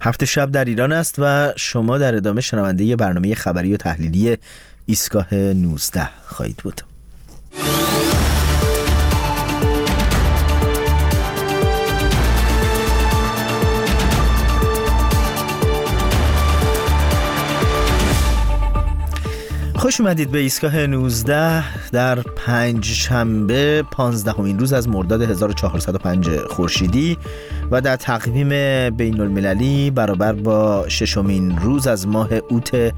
هفت شب در ایران است و شما در ادامه شنونده برنامه خبری و تحلیلی ایستگاه 19 خواهید بود. خوش اومدید به ایستگاه 19 در پنجشنبه 15مین روز از مرداد 1405 خورشیدی و در تقویم بین المللی برابر با 6مین روز از ماه اوت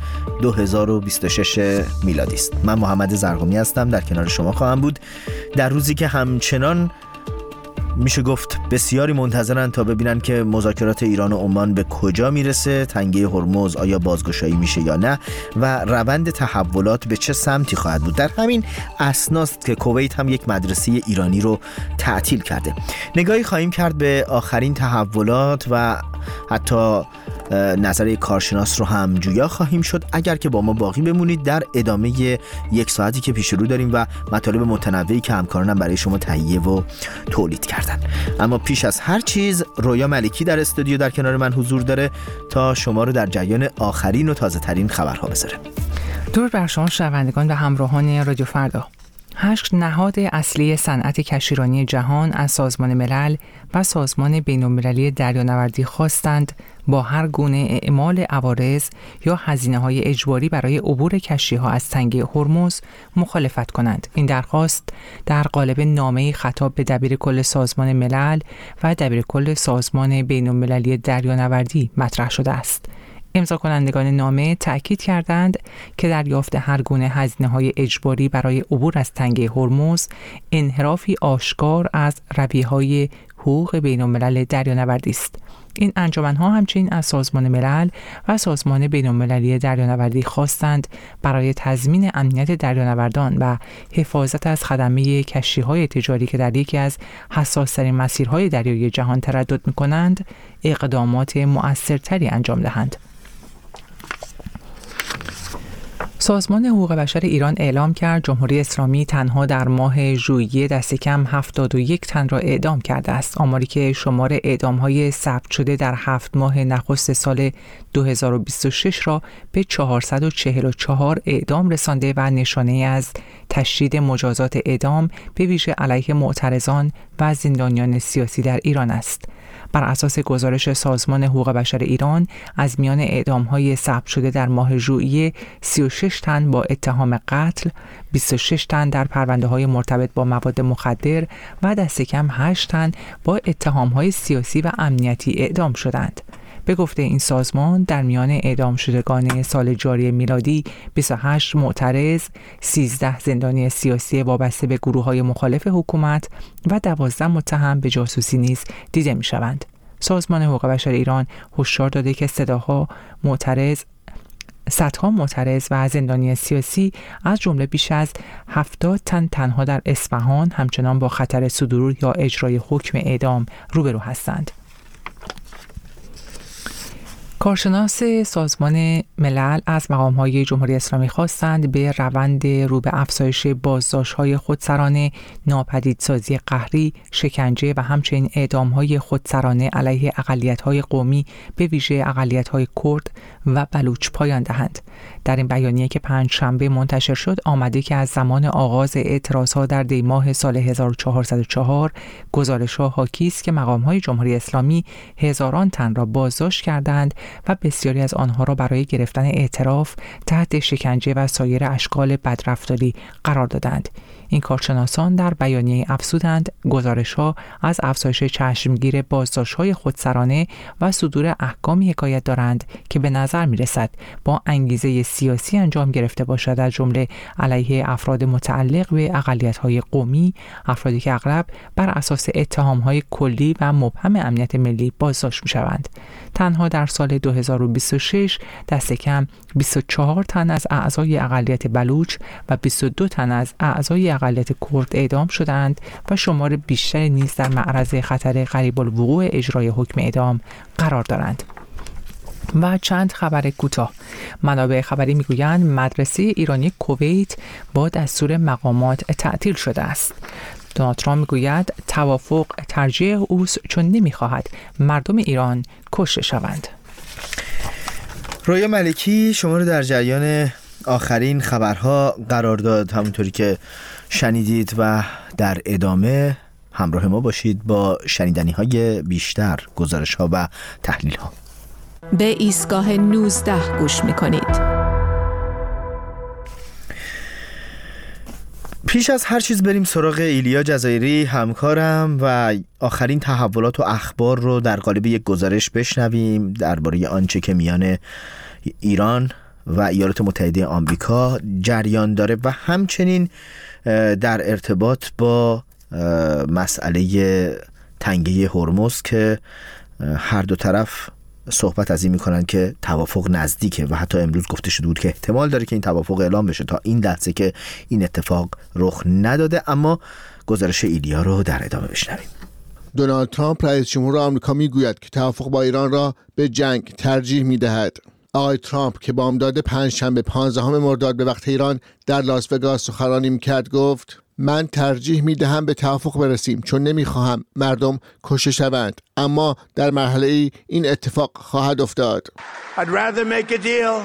2026 میلادی است. من محمد زرقمی هستم، در کنار شما خواهم بود در روزی که همچنان میشه گفت بسیاری منتظرن تا ببینن که مذاکرات ایران و عمان به کجا میرسه، تنگه هرمز آیا بازگشایی میشه یا نه و روند تحولات به چه سمتی خواهد بود. در همین اسناست که کویت هم یک مدرسه ایرانی رو تعطیل کرده. نگاهی خواهیم کرد به آخرین تحولات و حتی نظر کارشناس رو هم جویا خواهیم شد. اگر که با ما باقی بمونید در ادامه یک ساعتی که پیش رو داریم و مطالب متنوعی که همکارانم برای شما تهیه و تولید کردن. اما پیش از هر چیز رویا ملکی در استودیو در کنار من حضور داره تا شما رو در جریان آخرین و تازه ترین خبرها بذاره. درود بر شما شنوندگان و همراهان رادیو فردا. 8 نهاد اصلی صنعت کشتیرانی جهان از سازمان ملل و سازمان بین‌المللی دریانوردی خواستند با هر گونه اعمال عوارض یا هزینه‌های اجباری برای عبور کشتی‌ها از تنگه هرمز مخالفت کنند. این درخواست در قالب نامه‌ای خطاب به دبیرکل سازمان ملل و دبیرکل سازمان بین‌المللی دریانوردی مطرح شده است. امضا کنندگان نامه تأکید کردند که دریافت هر گونه هزینه‌های اجباری برای عبور از تنگه هرمز انحرافی آشکار از رویه‌های حقوق بین‌الملل دریانوردی است. این انجمن‌ها همچنین از سازمان ملل و سازمان بین‌المللی دریانوردی خواستند برای تضمین امنیت دریانوردان و حفاظت از خدمه کشتی‌های تجاری که در یکی از حساس‌ترین مسیرهای دریایی جهان تردد می‌کنند، اقدامات مؤثرتری انجام دهند. سازمان حقوق بشر ایران اعلام کرد جمهوری اسلامی تنها در ماه ژوئیه دست کم 71 تن را اعدام کرده است، آماری که شمار اعدام‌های ثبت شده در 7 ماه نخست سال 2026 را به 444 اعدام رسانده و نشانه‌ای از تشدید مجازات اعدام به ویژه علیه معترضان و زندانیان سیاسی در ایران است. بر اساس گزارش سازمان حقوق بشر ایران، از میان اعدام‌های ثبت شده در ماه ژوئیه 36 تن با اتهام قتل، 26 تن در پرونده‌های مرتبط با مواد مخدر و دست کم 8 تن با اتهام‌های سیاسی و امنیتی اعدام شدند. به گفته این سازمان، در میان اعدام شدگان سال جاری میلادی 28 معترض، 13 زندانی سیاسی وابسته به گروه‌های مخالف حکومت و 12 متهم به جاسوسی نیز دیده می‌شوند. سازمان حقوق بشر ایران هشدار داده که صدها معترض و زندانی سیاسی از جمله بیش از 70 تن تنها در اصفهان همچنان با خطر صدور یا اجرای حکم اعدام روبرو هستند. کارشناس سازمان ملل از مقام‌های جمهوری اسلامی خواستند به روند رو به افزایش بازداشت‌های خودسرانه، ناپدیدسازی قهری، شکنجه و همچنین اعدام‌های خودسرانه علیه اقلیت‌های قومی به ویژه اقلیت‌های کرد و بلوچ پایان دهند. در این بیانیه که پنجشنبه منتشر شد آمده که از زمان آغاز اعتراض‌ها در دی‌ماه سال 1404 گزارش‌ها حاکی است که مقام‌های جمهوری اسلامی هزاران تن را بازداشت کردند و بسیاری از آنها را برای گرفتن اعتراف تحت شکنجه و سایر اشکال بدرفتاری قرار دادند. این کارشناسان در بیانیه افزودند گزارش‌ها از افزایش چشمگیر بازداشت‌های خودسرانه و صدور احکامی حکایت دارند که به نظر می‌رسد با انگیزه سیاسی انجام گرفته باشد، از جمله علیه افراد متعلق به اقلیت‌های قومی، افرادی که اغلب بر اساس اتهام‌های کلی و مبهم امنیت ملی بازداشت می‌شوند. تنها در سال 2026 دست کم 24 تن از اعضای اقلیت بلوچ و 22 تن از اعضای اقلیت کرد اعدام شدند و شمار بیشتری نیز در معرض خطر قریب الوقوع اجرای حکم اعدام قرار دارند. و چند خبر کوتاه. منابع خبری میگویند مدرسه ایرانی کویت با دستور مقامات تعطیل شده است. دونالد ترامپ میگوید توافق ترجیح اوست چون نمیخواهد مردم ایران کشته شوند. رویا ملکی شما رو در جریان آخرین خبرها قرار داد، همونطوری که شنیدید و در ادامه همراه ما باشید با شنیدنی‌های بیشتر، گزارش‌ها و تحلیل‌ها. به ایستگاه 19 گوش می‌کنید. پیش از هر چیز بریم سراغ ایلیا جزایری همکارم و آخرین تحولات و اخبار رو در قالب یک گزارش بشنویم درباره آنچه که میان ایران و ایالات متحده آمریکا جریان داره و همچنین در ارتباط با مسئله تنگه هرمز که هر دو طرف صحبت از این میکنن که توافق نزدیکه و حتی امروز گفته شده بود که احتمال داره که این توافق اعلام بشه. تا این لحظه که این اتفاق رخ نداده، اما گزارش ایلیا رو در ادامه بشنویم. دونالد ترامپ رئیس جمهور آمریکا میگوید که توافق با ایران را به جنگ ترجیح میدهد. آقای ترامپ که بامداد پنجشنبه 15 مرداد به وقت ایران در لاس وگاس سخنرانی میکرد گفت: من ترجیح میدهم به توافق برسیم چون نمیخواهم مردم کشته شوند، اما در مرحله ای این اتفاق خواهد افتاد. I'd rather make a deal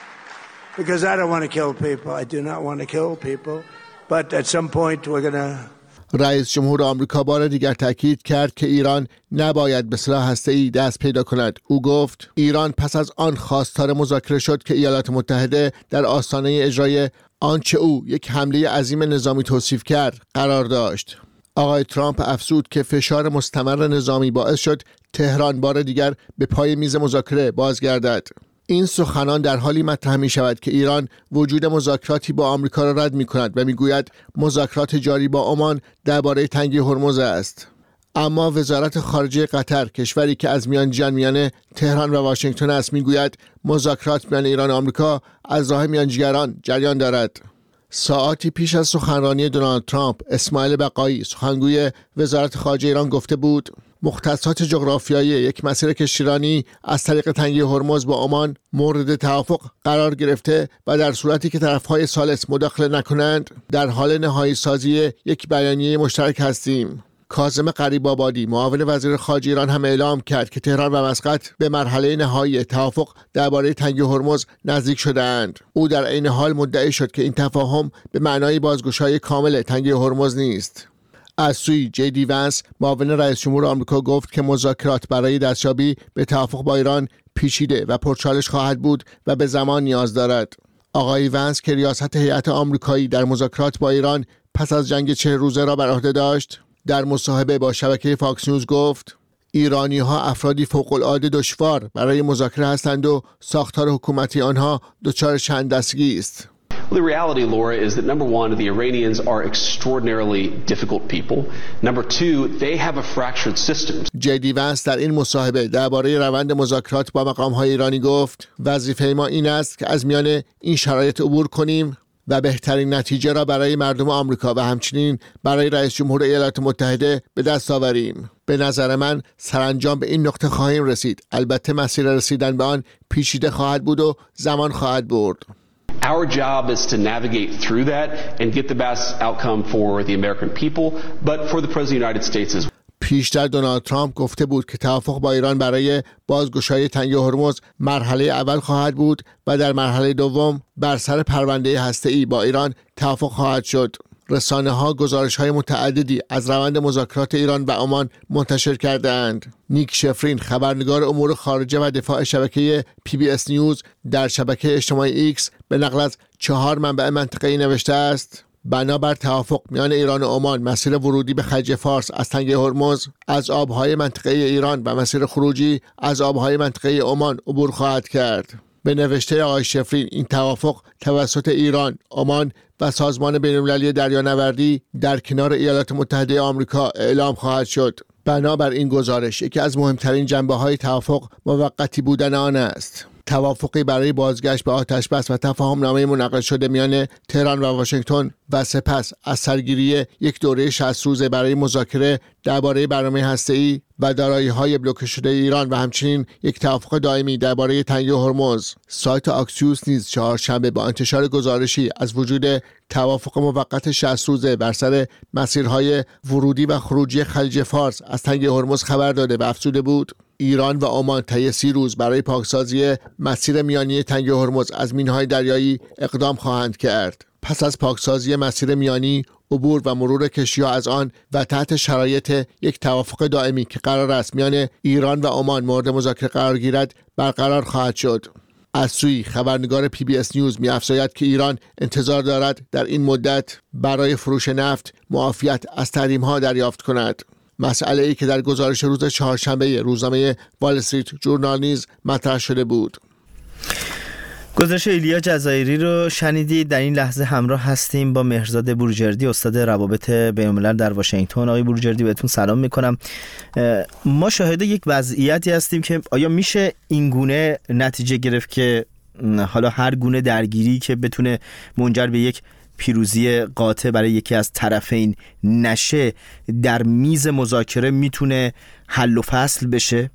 because I don't want to kill people. I do not want to kill people. But at some point we're going to رئیس جمهور آمریکا بار دیگر تاکید کرد که ایران نباید به سلاح هسته‌ای دست پیدا کند. او گفت ایران پس از آن خواستار مذاکره شد که ایالات متحده در آستانه اجرای آنچه او یک حمله عظیم نظامی توصیف کرد قرار داشت. آقای ترامپ افزود که فشار مستمر نظامی باعث شد تهران بار دیگر به پای میز مذاکره بازگردد. این سخنان در حالی مطرح می شود که ایران وجود مذاکراتی با آمریکا را رد می کند و می گوید مذاکرات جاری با عمان درباره تنگه هرمز است. اما وزارت خارجه قطر، کشوری که از میانجیان میان تهران و واشنگتن است، می گوید مذاکرات میان ایران و آمریکا از راه میانجیگران جریان دارد. ساعاتی پیش از سخنرانی دونالد ترامپ، اسماعیل بقایی سخنگوی وزارت خارجه ایران گفته بود مختصات جغرافیایی یک مسیر کشتیرانی از طریق تنگه هرمز با عمان مورد توافق قرار گرفته و در صورتی که طرفهای ثالث مداخله نکنند در حال نهایی سازی یک بیانیه مشترک هستیم. کاظم غریب‌آبادی معاون وزیر خارجه ایران هم اعلام کرد که تهران و مسقط به مرحله نهایی توافق درباره تنگه هرمز نزدیک شده‌اند. او در عین حال مدعی شد که این تفاهم به معنای بازگشایی کامل تنگه هرمز نیست. از سوی جی ونس معاون رئیس جمهور آمریکا گفت که مذاکرات برای دستیابی به توافق با ایران پیچیده و پرچالش خواهد بود و به زمان نیاز دارد. آقای ونس که ریاست هیئت آمریکایی در مذاکرات با ایران پس از جنگ 40 روزه را بر عهده داشت، در مصاحبه با شبکه فاکس نیوز گفت ایرانی‌ها افرادی فوق‌العاده دشوار برای مذاکره هستند و ساختار حکومتی آنها دچار چند دستگی است. Well, the reality, Laura, is that number one, the Iranians are extraordinarily difficult people. Number two, they have a fractured system. جی ونس در این مصاحبه درباره روند مذاکرات با مقام‌های ایرانی گفت وظیفه ما این است که از میان این شرایط عبور کنیم و بهترین نتیجه را برای مردم آمریکا و همچنین برای رئیس جمهور ایالات متحده به دست آوریم. به نظر من سرانجام به این نقطه خواهیم رسید. البته مسیر رسیدن به آن پیچیده خواهد بود و زمان خواهد برد. Our job is to navigate through that and get the best outcome for the American people, but for the President of the United States as well. پیشتر دونالد ترامپ گفته بود که توافق با ایران برای بازگشایی تنگه هرمز مرحله اول خواهد بود و در مرحله دوم بر سر پرونده هسته‌ای با ایران توافق خواهد شد. رسانه‌ها گزارش‌های متعددی از روند مذاکرات ایران و عمان منتشر کرده‌اند. نیک شفرین، خبرنگار امور خارجه و دفاع شبکه PBS نیوز، در شبکه اجتماعی ایکس به نقل از 4 منبع منطقه‌ای نوشته است: بنابر توافق میان ایران و عمان، مسیر ورودی به خلیج فارس از تنگه هرمز از آبهای منطقه ایران و مسیر خروجی از آبهای منطقه عمان عبور خواهد کرد. به نوشته آقای شفرین، این توافق توسط ایران، عمان و سازمان بین‌المللی دریانوردی در کنار ایالات متحده آمریکا اعلام خواهد شد. بنابر این گزارش، یکی از مهمترین جنبه‌های توافق موقتی بودن آن است. توافقی برای بازگشت به آتش‌بس و تفاهم‌نامه منعقد شده میان تهران و واشنگتن و سپس از سرگیری یک دوره 60 روزه برای مذاکره درباره برنامه هسته‌ای و دارایی‌های بلوکه شده ایران و همچنین یک توافق دائمی درباره تنگه هرمز. سایت آکسیوس نیز چهارشنبه با انتشار گزارشی از وجود توافق موقت 60 روزه بر سر مسیرهای ورودی و خروجی خلیج فارس از تنگه هرمز خبر داده و افزوده بود ایران و عمان طی 30 روز برای پاکسازی مسیر میانی تنگه هرمز از مینهای دریایی اقدام خواهند کرد. پس از پاکسازی مسیر میانی، عبور و مرور کشتی‌ها از آن و تحت شرایط یک توافق دائمی که قرار است میان ایران و عمان مورد مذاکره قرار گیرد برقرار خواهد شد. از سوی خبرنگار PBS نیوز می‌افزاید که ایران انتظار دارد در این مدت برای فروش نفت معافیت از تحریم‌ها دریافت کند. مسئله‌ای که در گزارش روز چهارشنبه روزنامه وال استریت جورنال نیز مطرح شده بود. گزارش ایلیا جزایری رو شنیدید. در این لحظه همراه هستیم با مهرزاد بروجردی، استاد روابط بین‌الملل در واشنگتن. آقای بروجردی بهتون سلام میکنم. ما شاهد یک وضعیتی هستیم که آیا میشه این گونه نتیجه گرفت که حالا هر گونه درگیری که بتونه منجر به یک پیروزی قاطع برای یکی از طرفین نشه در میز مذاکره میتونه حل و فصل بشه؟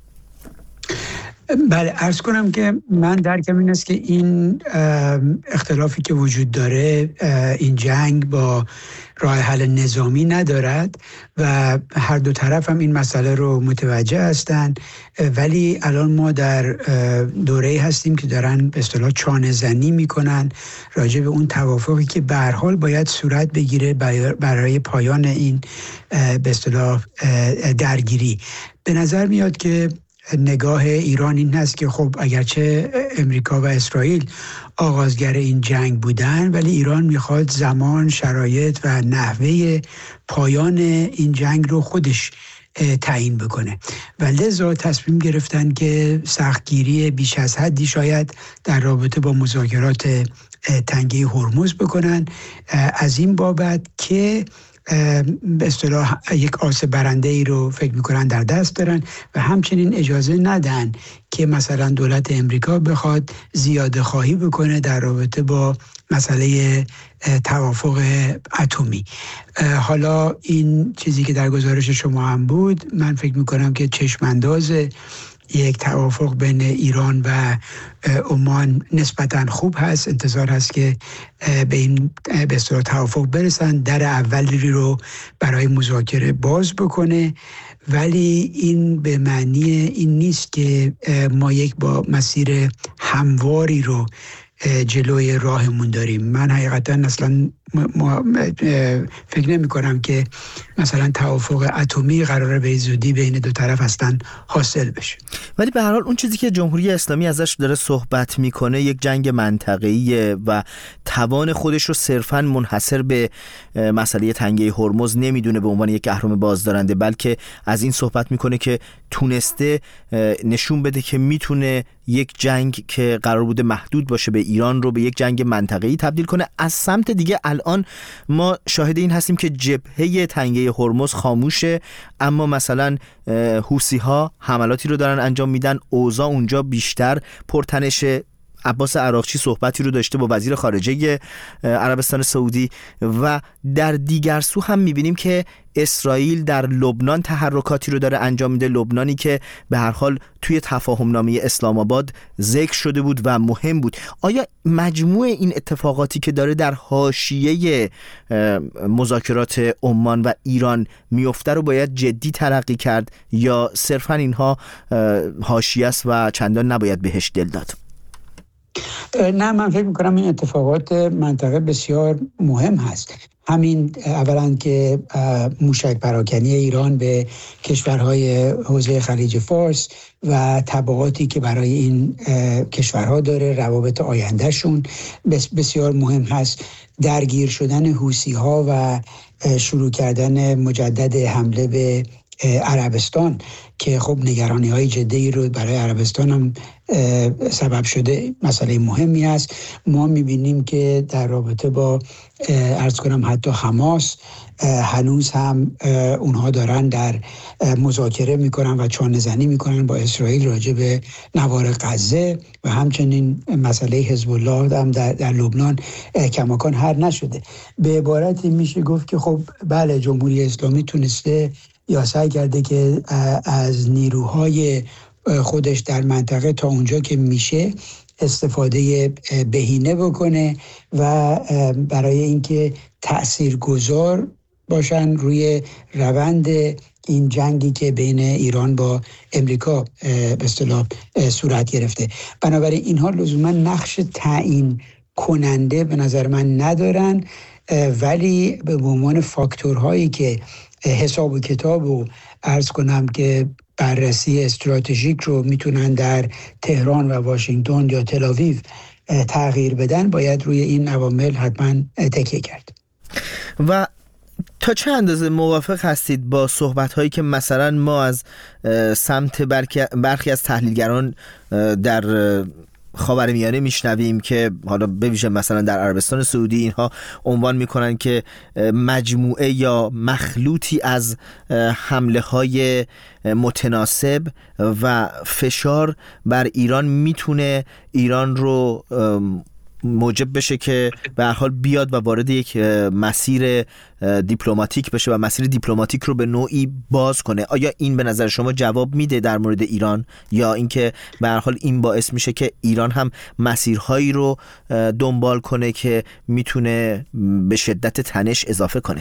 بله، عرض کنم که من درکم این است که این اختلافی که وجود داره، این جنگ با راه حل نظامی ندارد و هر دو طرف هم این مسئله رو متوجه هستند، ولی الان ما در دوره‌ای هستیم که دارن به اصطلاح چانه زنی میکنن راجع به اون توافقی که به هر حال باید صورت بگیره برای پایان این به اصطلاح درگیری. به نظر میاد که نگاه ایران این هست که خب اگرچه امریکا و اسرائیل آغازگر این جنگ بودن، ولی ایران میخواد زمان، شرایط و نحوه پایان این جنگ رو خودش تعیین بکنه و لذا تصمیم گرفتن که سختگیری بیش از حدی شاید در رابطه با مذاکرات تنگه هرمز بکنن، از این بابت که به اصطلاح یک آس برنده ای رو فکر میکنن در دست دارن و همچنین اجازه ندن که مثلا دولت امریکا بخواد زیاده خواهی بکنه در رابطه با مسئله توافق اتمی. حالا این چیزی که در گزارش شما هم بود، من فکر میکنم که چشمانداز یک توافق بین ایران و عمان نسبتاً خوب هست. انتظار هست که به این به اصطلاح توافق برسن، در اولی رو برای مذاکره باز بکنه، ولی این به معنی این نیست که ما یک با مسیر همواری رو جلوی راهمون داریم. من حقیقتا اصلا فکر نمی کنم که مثلا توافق اتمی قراره به زودی بین دو طرف هستن حاصل بشه، ولی به هر حال اون چیزی که جمهوری اسلامی ازش داره صحبت میکنه یک جنگ منطقه‌ایه و توان خودش رو صرفاً منحصر به مسئله تنگه هرمز نمیدونه به عنوان یک اهرم بازدارنده، بلکه از این صحبت میکنه که تونسته نشون بده که میتونه یک جنگ که قرار بوده محدود باشه به ایران رو به یک جنگ منطقه‌ای تبدیل کنه. از سمت دیگه الان ما شاهد این هستیم که جبهه تنگه هرمز خاموشه، اما مثلا حوثی‌ها حملاتی رو دارن انجام میدن، اوضاع اونجا بیشتر پرتنشه. عباس عراقچی صحبتی رو داشته با وزیر خارجه عربستان سعودی و در دیگر سو هم میبینیم که اسرائیل در لبنان تحرکاتی رو داره انجام میده، لبنانی که به هر حال توی تفاهمنامه اسلام آباد ذکر شده بود و مهم بود. آیا مجموع این اتفاقاتی که داره در حاشیه مذاکرات عمان و ایران میفته رو باید جدی تلقی کرد یا صرفا اینها حاشیه است و چندان نباید بهش دل داد؟ نه، من فکر میکنم این اتفاقات منطقه بسیار مهم هست. همین اولا که موشک پراکنی ایران به کشورهای حوزه خلیج فارس و تبعاتی که برای این کشورها داره، روابط آیندهشون بسیار مهم هست. درگیر شدن حوثی‌ها و شروع کردن مجدد حمله به عربستان که خب نگرانی‌های جدی رو برای عربستان هم سبب شده، مسئله مهمی است. ما می‌بینیم که در رابطه با عرض کنم حتی حماس هنوز هم اونها دارن در مذاکره میکنن و چانه زنی میکنن با اسرائیل راجع به نوار غزه و همچنین مسئله حزب الله هم در لبنان کماکان حل نشده. به عبارتی میشه گفت که خب بله، جمهوری اسلامی تونسته یا سعی کرده که از نیروهای خودش در منطقه تا اونجا که میشه استفاده بهینه بکنه و برای اینکه تأثیرگذار باشن روی روند این جنگی که بین ایران با امریکا به اصطلاح صورت گرفته. بنابراین اینها لزوما نقش تعیین کننده به نظر من ندارن، ولی به عنوان فاکتورهایی که حساب و کتاب و عرض کنم که بررسی استراتژیک رو میتونن در تهران و واشنگتن یا تل‌آویو تغییر بدن، باید روی این عوامل حتما تکیه کرد. و تا چه اندازه موافق هستید با صحبت‌هایی که مثلا ما از سمت برخی از تحلیلگران در خاورمیانه میشنویم که حالا به ویژه مثلا در عربستان سعودی اینها عنوان میکنن که مجموعه یا مخلوطی از حمله های متناسب و فشار بر ایران میتونه ایران رو موجب بشه که به هر حال بیاد و وارد یک مسیر دیپلماتیک بشه و مسیر دیپلماتیک رو به نوعی باز کنه. آیا این به نظر شما جواب میده در مورد ایران، یا اینکه به هر حال این باعث میشه که ایران هم مسیرهایی رو دنبال کنه که میتونه به شدت تنش اضافه کنه؟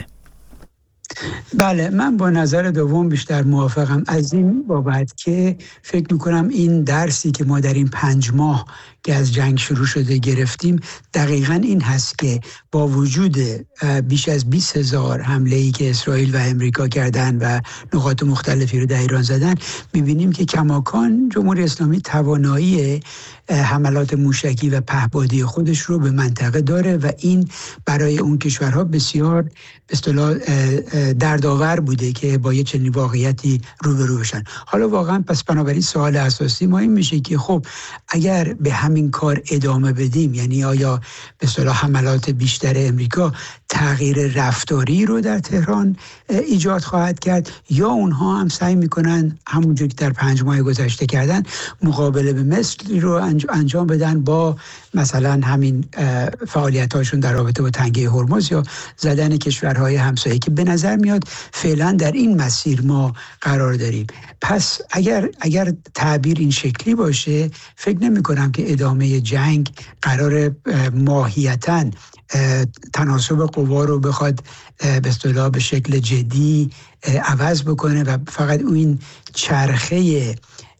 بله، من با نظر دوم بیشتر موافقم، از این بابت که فکر میکنم این درسی که ما در این 5 ماه که از جنگ شروع شده گرفتیم دقیقاً این هست که با وجود بیش از 20,000 حمله‌ای که اسرائیل و امریکا کردن و نقاط مختلفی رو در ایران زدن، میبینیم که کماکان جمهوری اسلامی توانایی حملات موشکی و پهپادی خودش رو به منطقه داره و این برای اون کشورها بسیار به اصطلاح دردآور بوده که با یه چنین واقعیتی روبرو بشن. حالا واقعا پس بنابراین سوال اساسی ما این میشه که خب اگر به همین کار ادامه بدیم، یعنی آیا به اصطلاح حملات بیشتر امریکا تغییر رفتاری رو در تهران ایجاد خواهد کرد، یا اونها هم سعی میکنن همونجوری که در 5 ماه گذشته کردن مقابله به مثلی رو انجام بدن با مثلا همین فعالیت‌هاشون در رابطه با تنگه هرمز یا زدن کشورهای همسایه که به نظر میاد فعلا در این مسیر ما قرار داریم. پس اگر تعبیر این شکلی باشه، فکر نمی‌کنم که ادامه جنگ قرار ماهیتاً تناسب قوا رو بخواد به اصطلاح به شکل جدی عوض بکنه و فقط این چرخه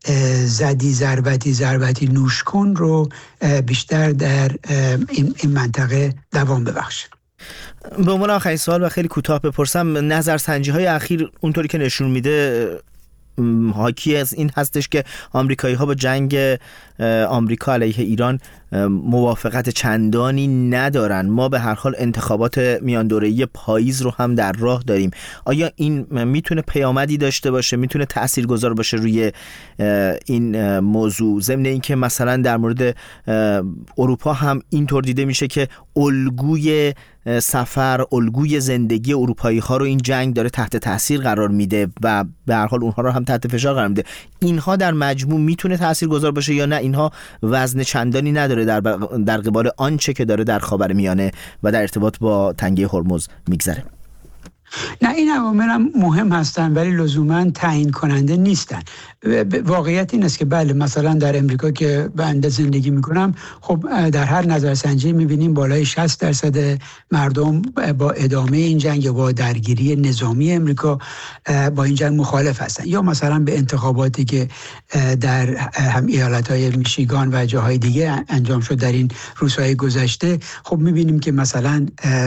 ضربتی نوش کن رو بیشتر در این منطقه دوام ببخشه. به عنوان آخرین سوال و خیلی کوتاه بپرسم، نظرسنجی‌های اخیر اونطوری که نشون میده حاکی از این هستش که آمریکایی‌ها با جنگ آمریکا علیه ایران موافقت چندانی ندارن. ما به هر حال انتخابات میان دوره‌ای پاییز رو هم در راه داریم. آیا این میتونه پیامدی داشته باشه، میتونه تاثیرگذار باشه روی این موضوع؟ ضمن اینکه مثلا در مورد اروپا هم اینطور دیده میشه که الگوی سفر، الگوی زندگی اروپایی ها رو این جنگ داره تحت تاثیر قرار میده و به هر حال اونها رو هم تحت فشار قرار میده. اینها در مجموع میتونه تاثیرگذار باشه یا نه اینها وزن چندانی نداره در قبال آنچه که داره در خاورمیانه و در ارتباط با تنگه هرمز میگذره؟ نه، این عوامل هم مهم هستن ولی لزوما تعیین کننده نیستن. واقعیت این است که بله، مثلا در امریکا که بنده زندگی میکنم، خب در هر نظرسنجی میبینیم بالای 60% مردم با ادامه این جنگ یا با درگیری نظامی امریکا با این جنگ مخالف هستن. یا مثلا به انتخاباتی که در هم ایالتهای میشیگان و جاهای دیگه انجام شد در این روزهای گذشته، خب میبینیم که مثلا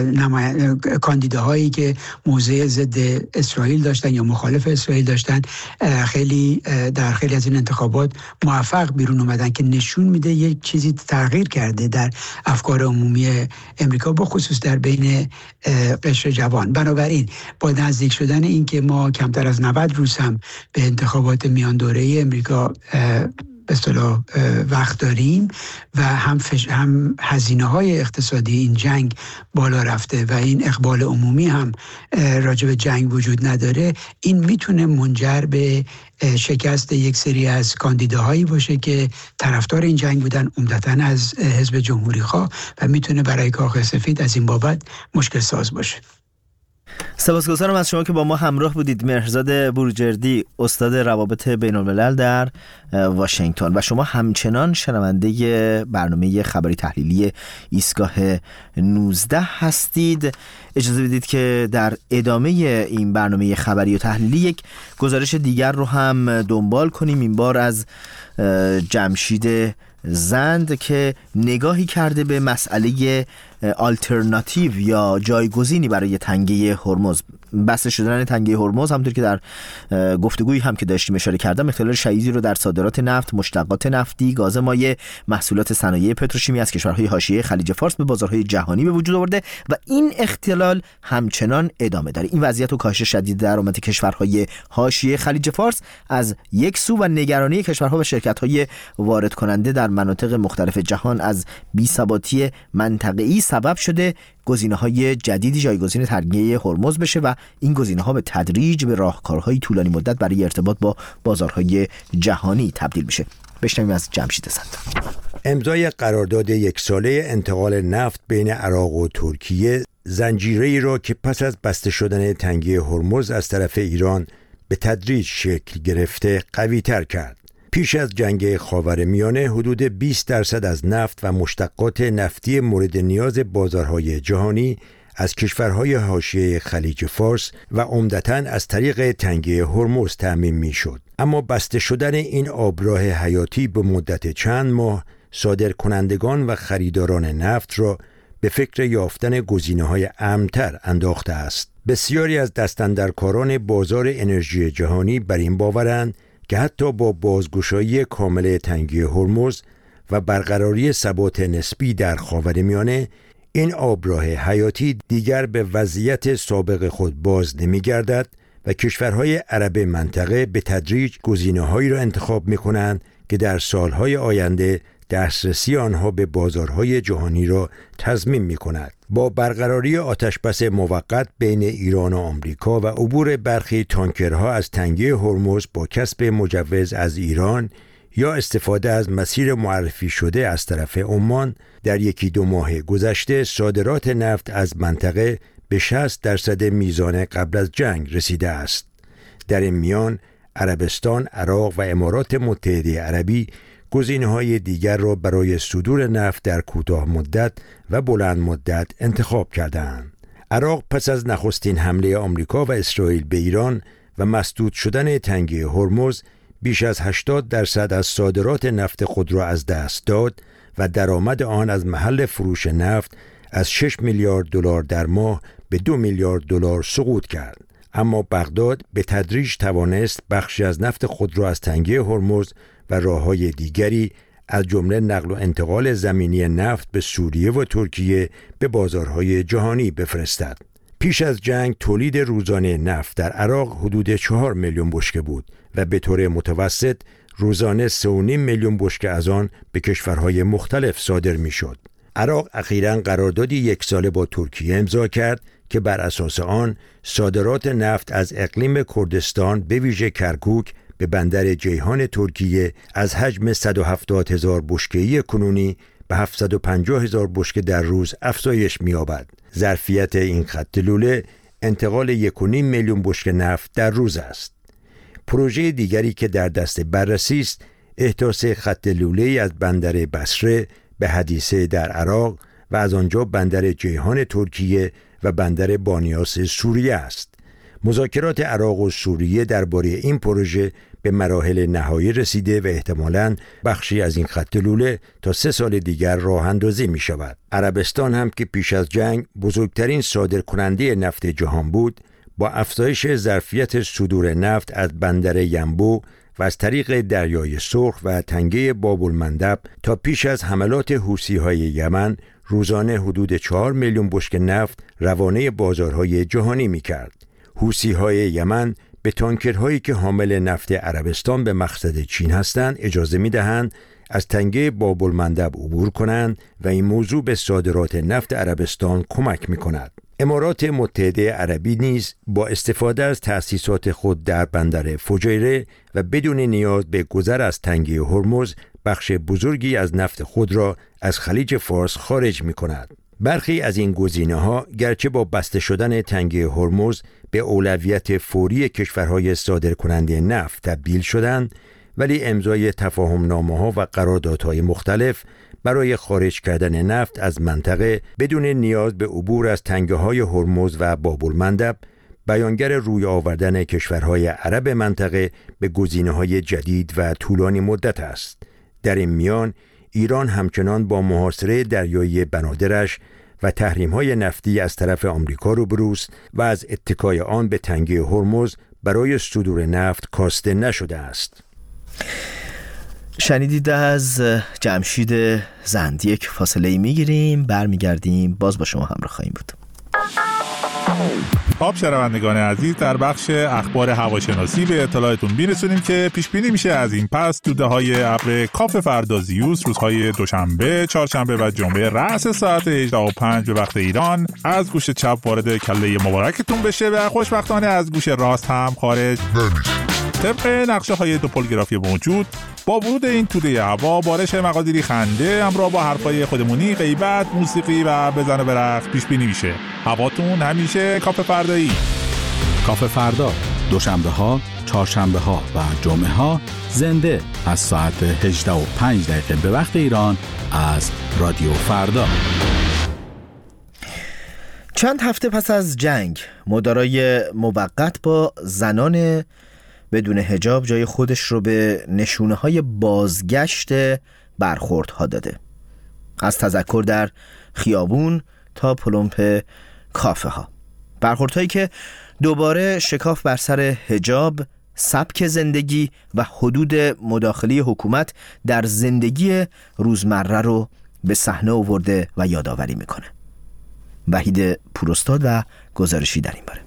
کاندیداهایی که موضع ضد اسرائیل داشتن یا مخالف اسرائیل داشتن خیلی در خیلی از این انتخابات موفق بیرون اومدن که نشون میده یک چیزی تغییر کرده در افکار عمومی امریکا، به خصوص در بین قشر جوان. بنابراین با نزدیک شدن این که ما کمتر از 90 روز هم به انتخابات میان دوره‌ای امریکا به اصطلاح وقت داریم و هم هزینه‌های اقتصادی این جنگ بالا رفته و این اقبال عمومی هم راجع به جنگ وجود نداره، این میتونه منجر به شکست یک سری از کاندیداهایی باشه که طرفدار این جنگ بودن، عمدتاً از حزب جمهوری خواه، و میتونه برای کاخ سفید از این بابت مشکل ساز باشه. سپاسگزارم از شما که با ما همراه بودید. مهرزاد بروجردی، استاد روابط بین الملل در واشنگتن، و شما همچنان شنونده برنامه خبری تحلیلی ایستگاه 19 هستید. اجازه بدید که در ادامه این برنامه خبری و تحلیلی یک گزارش دیگر رو هم دنبال کنیم، این بار از جمشید زند که نگاهی کرده به مسئله آلترناتیو یا جایگزینی برای تنگه هرمز. بسته شدن تنگه هرمز همونطور که در گفتگویی هم که داشتیم اشاره کردم، اختلال شدیدی رو در صادرات نفت، مشتقات نفتی، گاز مایع، محصولات صنایع پتروشیمی از کشورهای حاشیه خلیج فارس به بازارهای جهانی به وجود آورده و این اختلال همچنان ادامه داره. این وضعیت و کاهش شدید درآمد کشورهای حاشیه خلیج فارس از یک سو و نگرانی کشورها و شرکت‌های وارد کننده در مناطق مختلف جهان از بی‌ثباتی منطقه‌ای سبب شده گزینه‌های جدیدی جایگزین تنگه هرمز بشه و این گزینه‌ها به تدریج به راهکارهای طولانی مدت برای ارتباط با بازارهای جهانی تبدیل بشه. بشنویم از جمشید زند. امضای قرارداد یک ساله انتقال نفت بین عراق و ترکیه زنجیره‌ای را که پس از بسته شدن تنگه هرمز از طرف ایران به تدریج شکل گرفته قوی‌تر کرد. پیش از جنگ خاورمیانه حدود 20% از نفت و مشتقات نفتی مورد نیاز بازارهای جهانی از کشورهای حاشیه خلیج فارس و عمدتاً از طریق تنگه هرمز تأمین می‌شد. اما بسته شدن این آبراه حیاتی به مدت چند ماه صادرکنندگان و خریداران نفت را به فکر یافتن گزینه‌های امن‌تر انداخته است. بسیاری از دستاندرکاران بازار انرژی جهانی بر این باورند که حتی با بازگشایی کامل تنگه هرمز و برقراری ثبات نسبی در خاورمیانه، این آبراه حیاتی دیگر به وضعیت سابق خود باز نمی‌گردد و کشورهای عرب منطقه به تدریج گزینه‌هایی را انتخاب می‌کنند که در سالهای آینده دسترسی آنها به بازارهای جهانی را تضمین می‌کند. با برقراری آتشبس موقت بین ایران و آمریکا و عبور برخی تانکرها از تنگه هرمز با کسب مجوز از ایران یا استفاده از مسیر معرفی شده از طرف عمان، در یکی دو ماه گذشته صادرات نفت از منطقه به 60% میزان قبل از جنگ رسیده است. در این میان عربستان، عراق و امارات متحده عربی گزینه‌های دیگر را برای صدور نفت در کوتاه مدت و بلند مدت انتخاب کردند. عراق پس از نخستین حمله آمریکا و اسرائیل به ایران و مسدود شدن تنگه هرمز بیش از 80% از صادرات نفت خود را از دست داد و درآمد آن از محل فروش نفت از 6 میلیارد دلار در ماه به 2 میلیارد دلار سقوط کرد. اما بغداد به تدریج توانست بخشی از نفت خود را از تنگه هرمز و راه‌های دیگری از جمله نقل و انتقال زمینی نفت به سوریه و ترکیه به بازارهای جهانی بفرستد. پیش از جنگ تولید روزانه نفت در عراق حدود 4 میلیون بشکه بود و به طور متوسط روزانه 3.5 میلیون بشکه از آن به کشورهای مختلف صادر می‌شد. عراق اخیراً قراردادی یک ساله با ترکیه امضا کرد که بر اساس آن صادرات نفت از اقلیم کردستان به ویژه کرکوک به بندر جیهان ترکیه از حجم 170,000 بشکه‌ای کنونی به 750,000 بشکه در روز افزایش می‌یابد. ظرفیت این خط لوله انتقال 1.5 میلیون بشکه نفت در روز است. پروژه دیگری که در دست بررسی است، احداث خط لوله‌ای از بندر بصره به حدیثه در عراق و از آنجا بندر جیهان ترکیه و بندر بانیاس سوریه است. مذاکرات عراق و سوریه درباره این پروژه به مراحل نهایی رسیده و احتمالاً بخشی از این خط لوله تا 3 سال دیگر راه اندازی می شود. عربستان هم که پیش از جنگ بزرگترین صادرکننده نفت جهان بود، با افزایش ظرفیت صدور نفت از بندر ینبو و از طریق دریای سرخ و تنگه باب‌المندب تا پیش از حملات حوثی‌های یمن روزانه حدود 4 میلیون بشکه نفت روانه بازارهای جهانی می‌کرد. حوثی‌های یمن به تانکرهایی که حامل نفت عربستان به مقصد چین هستند اجازه می‌دهند از تنگه باب‌المندب عبور کنند و این موضوع به صادرات نفت عربستان کمک می‌کند. امارات متحده عربی نیز با استفاده از تأسیسات خود در بندر فجیره و بدون نیاز به گذر از تنگه هرمز بخش بزرگی از نفت خود را از خلیج فارس خارج می‌کند. برخی از این گزینه‌ها گرچه با بسته شدن تنگه هرمز به اولویت فوری کشورهای صادرکننده نفت تبدیل شدند، ولی امضای تفاهم‌نامه‌ها و قراردادهای مختلف برای خارج کردن نفت از منطقه بدون نیاز به عبور از تنگه‌های هرمز و باب‌المندب بیانگر روی آوردن کشورهای عرب منطقه به گزینه‌های جدید و طولانی مدت است. در این میان ایران همچنان با محاصره دریایی بنادرش و تحریم‌های نفتی از طرف آمریکا روبروست و از اتکای آن به تنگه هرمز برای صدور نفت کاسته نشده است. شنیدید از جمشید زند. یک فاصله میگیریم، برمیگردیم، باز با شما همراه خواهیم بود. خب شنوندگان عزیز، در بخش اخبار هواشناسی به اطلاعتون میرسونیم که پیش بینی میشه از این پس دوده‌های ابر کاف فردازیوس روزهای دوشنبه، چهارشنبه و جمعه رأس ساعت 18:05 به وقت ایران از گوش چپ وارد کله مبارکتون بشه و خوشبختانه از گوش راست هم خارج نمیشه. طبق نقشه‌های دوپولگرافی موجود، با ورود این توده هوا بارش مقادیری خنده همراه با حرفای خودمونی، غیبت، موسیقی و بزن و برقص پیش بینی میشه. هواتون همیشه کاف فردایی. کاف فردا دوشنبه‌ها، چهارشنبه‌ها و جمعه‌ها زنده از ساعت 18:05 به وقت ایران از رادیو فردا. چند هفته پس از جنگ، مدارای موقت با زنان بدون حجاب جای خودش رو به نشونه‌های بازگشت برخوردها داده. از تذکر در خیابون تا پلمپ کافه ها. برخوردهایی که دوباره شکاف بر سر حجاب، سبک زندگی و حدود مداخله حکومت در زندگی روزمره رو به صحنه آورده و یادآوری میکنه. وحید پوراستاد و گزارشی در این باره.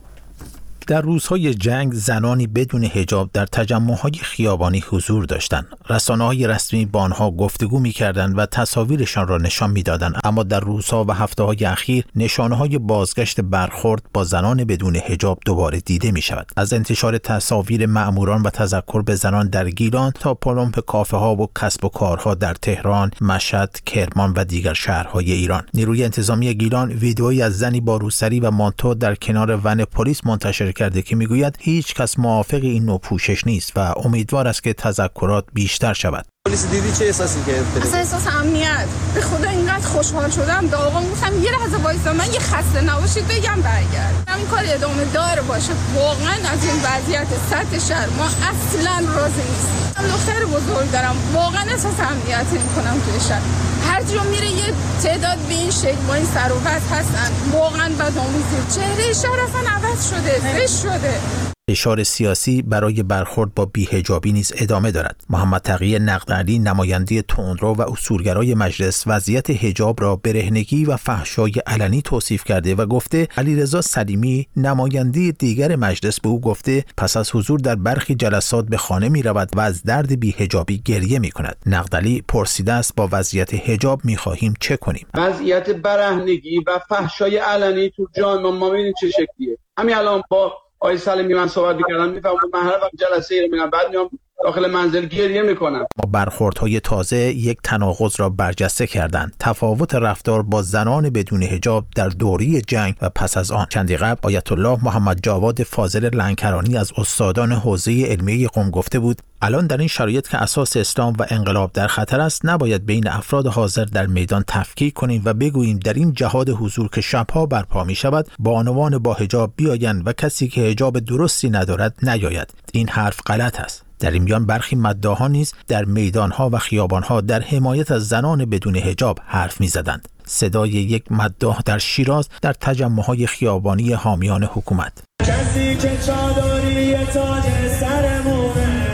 در روزهای جنگ زنانی بدون حجاب در تجمع‌های خیابانی حضور داشتند. رسانه‌های رسمی با آنها گفتگو می‌کردند و تصاویرشان را نشان می‌دادند، اما در روزها و هفته‌های اخیر نشانه‌های بازگشت برخورد با زنان بدون حجاب دوباره دیده می‌شود. از انتشار تصاویر مأموران و تذکر به زنان در گیلان تا پلمپ کافه‌ها و کسب و کارها در تهران، مشهد، کرمان و دیگر شهرهای ایران. نیروی انتظامی گیلان ویدئویی از زنی با روسری و مانتو در کنار ون پلیس منتشر کرده که میگوید هیچ کس موافق این نوع پوشش نیست و امیدوار است که تذکرات بیشتر شود. پلیس دیدی چه احساسی کرد؟ اصلا احساس امنیت. به خدا اینقدر خوشحال شدم. داغم گفتم یه لحظه وایسا، من یه خسته نباشید بگم برگرد. این کار ادامه داره باشه. واقعا از این وضعیت سطح شهر ما اصلا راضی نیستیم. من دختر بزرگ دارم. واقعا احساس امنیت نمی‌کنم توی شهر. هر جا میره یه تعداد به این شکل با این سر و وضع هستن. واقعا بدآموزی. چهره شهر اصلا عوض شده، زشت شده. فشار سیاسی برای برخورد با بی‌حجابی نیز ادامه دارد. محمد تقی نقدعلی، نماینده تندرو و اصولگرای مجلس، وضعیت حجاب را برهنگی و فحشای علنی توصیف کرده و گفته علیرضا سلیمی، نماینده دیگر مجلس، به او گفته پس از حضور در برخی جلسات به خانه می رود و از درد بی‌حجابی گریه می کند. نقدعلی پرسیده است با وضعیت حجاب می خواهیم چه کنیم؟ وضعیت برهنگی و فحشای علنی تو جان ما می‌بینید چه شکلیه. همین الان با آقای سلیمی من صحبت می‌کردم، می‌فهمم من هر وقت جلسه رو میرم بعد میام داخل منزل گریه میکنم. با برخوردهای تازه یک تناقض را برجسته کردند. تفاوت رفتار با زنان بدون حجاب در دوره جنگ و پس از آن. چندی قبل آیت الله محمد جواد فاضل لنکرانی از استادان حوزه علمیه قم گفته بود الان در این شرایط که اساس اسلام و انقلاب در خطر است، نباید بین افراد حاضر در میدان تفکیک کنیم و بگوییم در این جهاد حضور که شبها برپا می شود با عنوان با حجاب بیایند و کسی که حجاب درستی ندارد نیاید. این حرف غلط است. در این میان برخی مداحان نیز در میدانها و خیابانها در حمایت از زنان بدون حجاب حرف می‌زدند. صدای یک مداح در شیراز در تجمع‌های خیابانی حامیان حکومت. کسی که چادری تاج سرمونه،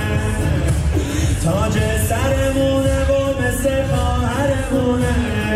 تاج سرمونه و مثل خواهرمونه،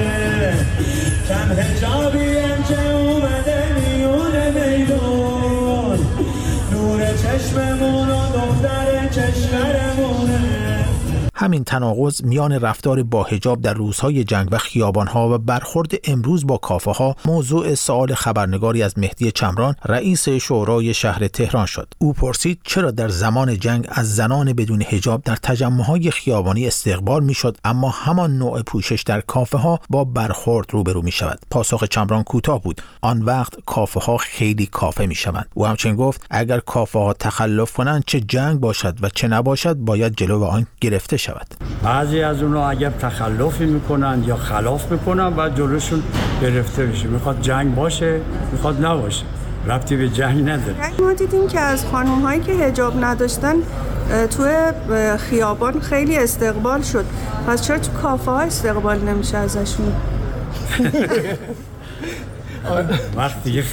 کم حجابیم که اومده میونه میدون، نور چشممون و دختر چشمرمونه. همین همین تناقض میان رفتار با حجاب در روزهای جنگ و خیابان‌ها و برخورد امروز با کافه‌ها موضوع سوال خبرنگاری از مهدی چمران، رئیس شورای شهر تهران شد. او پرسید چرا در زمان جنگ از زنان بدون حجاب در تجمع‌های خیابانی استقبال می‌شد، اما همان نوع پوشش در کافه‌ها با برخورد روبرو می‌شود. پاسخ چمران کوتاه بود: آن وقت کافه‌ها خیلی کافه می‌شوند. او همچنین گفت اگر کافه‌ها تخلف کنند، چه جنگ باشد و چه نباشد، باید جلو آن گرفته شود. بعضی از اونها اگر تخلفی میکنن یا خلاف میکنن و جلوشون گرفته بشه. میخواد جنگ باشه، میخواد نباشه، ربطی به جنگ نداره. ما دیدیم که از خانم‌هایی که حجاب نداشتن توی خیابان خیلی استقبال شد. پس چرا تو کافه ها استقبال نمیشه ازشون؟ وقتی دیگه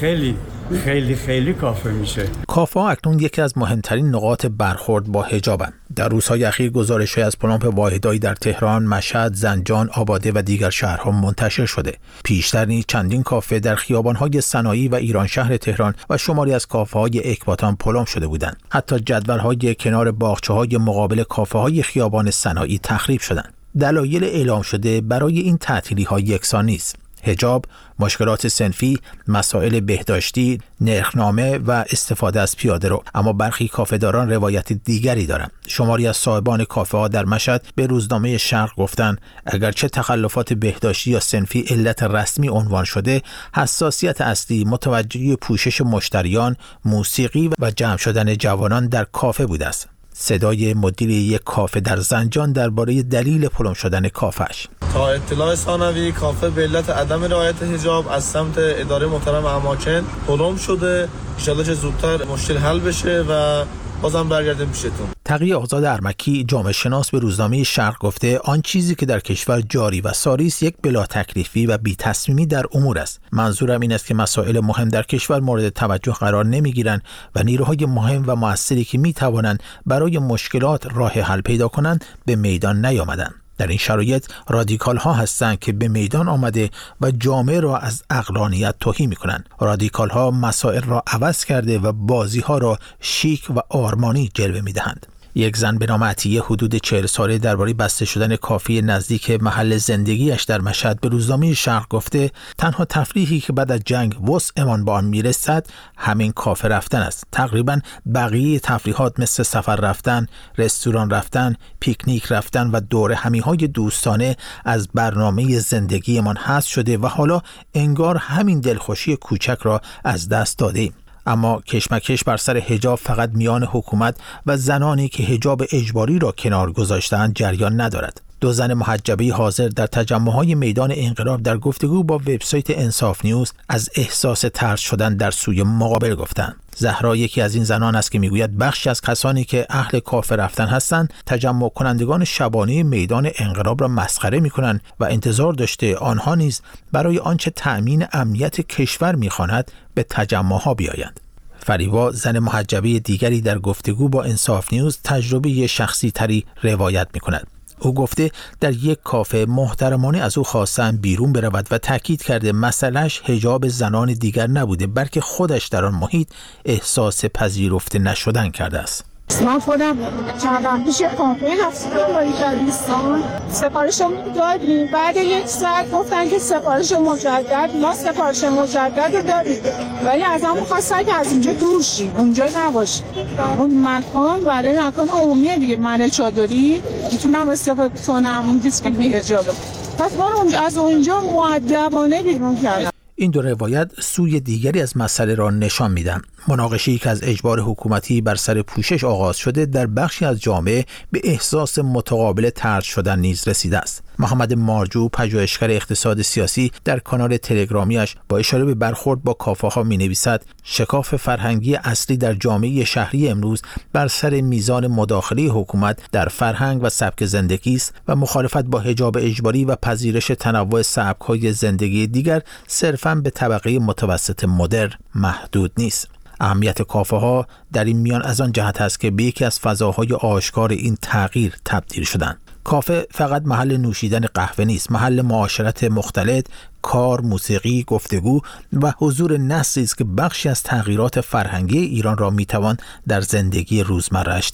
خیلی کافه میشه. کافه ها اکنون یکی از مهمترین نقاط برخورد با حجابند. در روزهای اخیر گزارش‌هایی از پلمپ واحدایی در تهران، مشهد، زنجان، آباده و دیگر شهرها منتشر شده. پیشتر نیز چندین کافه در خیابان‌های صنایعی و ایران شهر تهران و شماری از کافه‌های اکباتان پلم شده بودند. حتی جدول‌های کنار باغچه‌های مقابل کافه‌های خیابان صنایعی تخریب شدند. دلایل اعلام شده برای این تعطیلی‌ها یکسان نیست. حجاب، مشکلات صنفی، مسائل بهداشتی، نرخنامه و استفاده از پیاده رو. اما برخی کافه‌داران روایت دیگری دارند. شماری از صاحبان کافه‌ها در مشهد به روزنامه شرق گفتند اگرچه تخلفات بهداشتی یا صنفی علت رسمی عنوان شده، حساسیت اصلی متوجه پوشش مشتریان، موسیقی و جمع شدن جوانان در کافه بوده است. صدای مدیر یک کافه در زنجان درباره دلیل پلم شدن کافه‌اش: تا اطلاع ثانوی کافه به علت عدم رعایت حجاب از سمت اداره محترم اماکن پلم شده. ان شاءالله چه زودتر مشکل حل بشه و بازم برگردیم پیشتون. تقی آزاد ارمکی، جامعه شناس، به روزنامه شرق گفته آن چیزی که در کشور جاری و ساری است یک بلا تکلیفی و بی تصمیمی در امور است. منظورم این است که مسائل مهم در کشور مورد توجه قرار نمیگیرند و نیروهای مهم و مؤثری که میتوانند برای مشکلات راه حل پیدا کنند به میدان نیامدند. در این شرایط رادیکال ها هستند که به میدان آمده و جامعه را از عقلانیت تهی می کنند. رادیکال ها مسائل را عوض کرده و بازی ها را شیک و آرمانی جلوه می دهند. یک زن به نام عطیه حدود 40 ساله درباره بسته شدن کافه نزدیک محل زندگیش در مشهد به روزنامه شرق گفته تنها تفریحی که بعد از جنگ وسعمان با آن میرسد همین کافه رفتن است. تقریبا بقیه تفریحات مثل سفر رفتن، رستوران رفتن، پیکنیک رفتن و دوره همیهای دوستانه از برنامه زندگیمان حذف شده و حالا انگار همین دلخوشی کوچک را از دست دادیم. اما کشمکش بر سر حجاب فقط میان حکومت و زنانی که حجاب اجباری را کنار گذاشتند جریان ندارد. دو زن محجبه حاضر در تجمع‌های میدان انقلاب در گفتگو با وبسایت انصاف نیوز از احساس طرد شدن در سوی مقابل گفتند. زهرا یکی از این زنان است که میگوید بخشی از کسانی که اهل کافه رفتن هستند تجمع کنندگان شبانه میدان انقلاب را مسخره میکنند و انتظار داشته آنها نیز برای آنچه تأمین امنیت کشور میخواند به تجمع‌ها بیایند. فریبا، زن محجبه دیگری، در گفتگو با انصاف نیوز تجربه شخصی تری روایت میکند. او گفته در یک کافه محترمانه از او خواستن بیرون برود و تاکید کرده مسئلهش حجاب زنان دیگر نبوده بلکه خودش در آن محیط احساس پذیرفته نشدن کرده است. من خودم چندان پیش کافه رفتم با دوستان سفارشمون دادیم. بعد یک ساعت گفتن که سفارش مجدد، ما سفارش مجدد رو داریم ولی از همون خواستن که از اینجا دور شیم، اونجا نباشیم. اون مکان برای مکان عمومیه دیگه، من چادری میتونم استفاده کنم، اون دیسک بی‌اجازه. پس من از اونجا مؤدبانه بیرون کردم. این دو روایت سوی دیگری از مسئله را نشان میدن. مناقشه‌ای که از اجبار حکومتی بر سر پوشش آغاز شده در بخشی از جامعه به احساس متقابل طرد شدن نیز رسیده است. محمد مارجو، پژوهشگر اقتصاد سیاسی، در کانال تلگرامیش با اشاره به برخورد با کافه‌ها می‌نویسد شکاف فرهنگی اصلی در جامعه شهری امروز بر سر میزان مداخله حکومت در فرهنگ و سبک زندگی است و مخالفت با حجاب اجباری و پذیرش تنوع سبک‌های زندگی دیگر صرفاً به طبقه متوسط مدرن محدود نیست. اهمیت کافه‌ها در این میان از آن جهت است که به یکی از فضاهای آشکار این تغییر تبدیل شدند. کافه فقط محل نوشیدن قهوه نیست، محل معاشرت مختلط، کار، موسیقی، گفتگو و حضور نسلی است که بخشی از تغییرات فرهنگی ایران را میتوان در زندگی روزمره‌اش دید.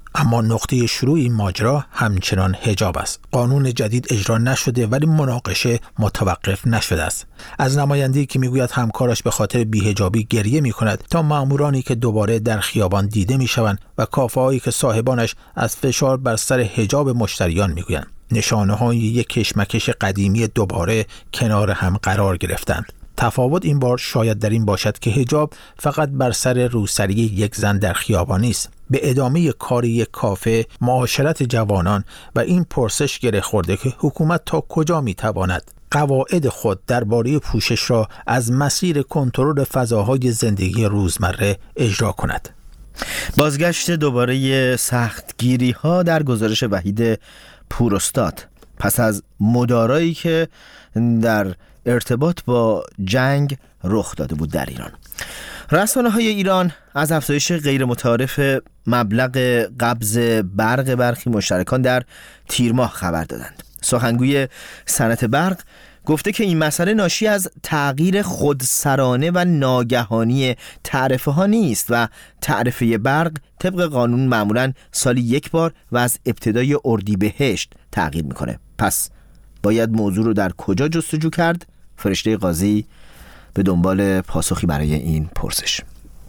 اما نقطه شروع این ماجرا همچنان حجاب است. قانون جدید اجرا نشده ولی مناقشه متوقف نشده است. از نماینده‌ای که میگوید همکارش به خاطر بی‌حجابی گریه می‌کند تا مامورانی که دوباره در خیابان دیده می‌شوند و کافه‌هایی که صاحبانش از فشار بر سر حجاب مشتریان می‌گویند. نشانه‌های یک کشمکش قدیمی دوباره کنار هم قرار گرفتند. تفاوت این بار شاید در این باشد که حجاب فقط بر سر روسری یک زن در خیابان نیست. به ادامه کار یک کافه، معاشرت جوانان و این پرسش گره خورده که حکومت تا کجا میتواند قواعد خود درباره پوشش را از مسیر کنترل فضاهای زندگی روزمره اجرا کند. بازگشت دوباره سختگیری ها در گزارش وحید پوراستاد پس از مدارایی که در ارتباط با جنگ رخ داده بود در ایران. رسانه‌های ایران از افزایش غیر متعارف مبلغ قبض برق برخی مشترکان در تیر ماه خبر دادند. سخنگوی صنعت برق گفته که این مسئله ناشی از تغییر خودسرانه و ناگهانی تعرفه ها نیست و تعرفه برق طبق قانون معمولاً سالی یک بار و از ابتدای اردیبهشت تغییر میکنه. پس باید موضوع رو در کجا جستجو کرد؟ فرشته قاضی به دنبال پاسخی برای این پرسش.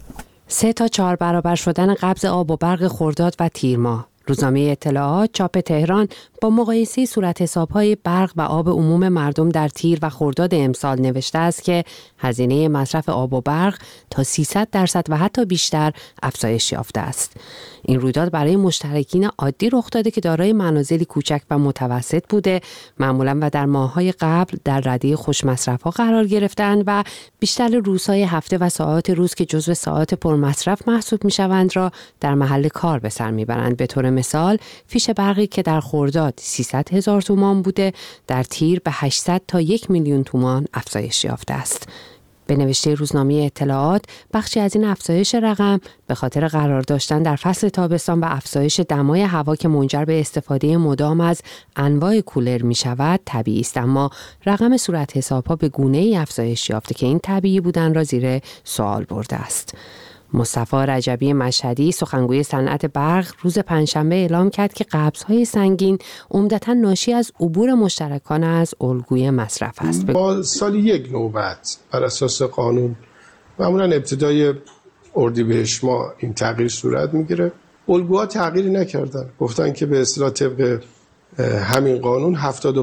3 تا 4 برابر شدن قبض آب و برق خرداد و تیر ماه. روزنامه اطلاعات چاپ تهران با مقایسه صورت حساب‌های برق و آب عموم مردم در تیر و خرداد امسال نوشته است که هزینه مصرف آب و برق تا 300% و حتی بیشتر افزایش یافته است. این رویداد برای مشترکین عادی رخ داده که دارای منازلی کوچک و متوسط بوده، معمولاً و در ماه‌های قبل در رده خوش مصرف‌ها قرار گرفتند و بیشتر روزهای هفته و ساعات روز که جزو ساعات پرمصرف محسوب می‌شوند را در محل کار به سر می‌برند. به طور مثال فیش برقی که در خرداد 300,000 تومان بوده، در تیر به 800 تا 1 میلیون تومان افزایش یافته است. به نوشته روزنامه اطلاعات، بخشی از این افزایش رقم به خاطر قرار داشتن در فصل تابستان و افزایش دمای هوا که منجر به استفاده مدام از انواع کولر می شود طبیعی است، اما رقم صورت حساب‌ها به گونه‌ای افزایش یافته که این طبیعی بودن را زیر سوال برده است. مصطفی رجبی مشهدی سخنگوی صنعت برق روز پنجشنبه اعلام کرد که قبض‌های سنگین عمدتاً ناشی از عبور مشترکان از الگوی مصرف است. با سال یک نوبت بر اساس قانون معمولاً ابتدای اردیبهشت ماه این تغییر صورت میگیره. الگوها تغییری نکردن، گفتن که به اصطلاح طبق همین قانون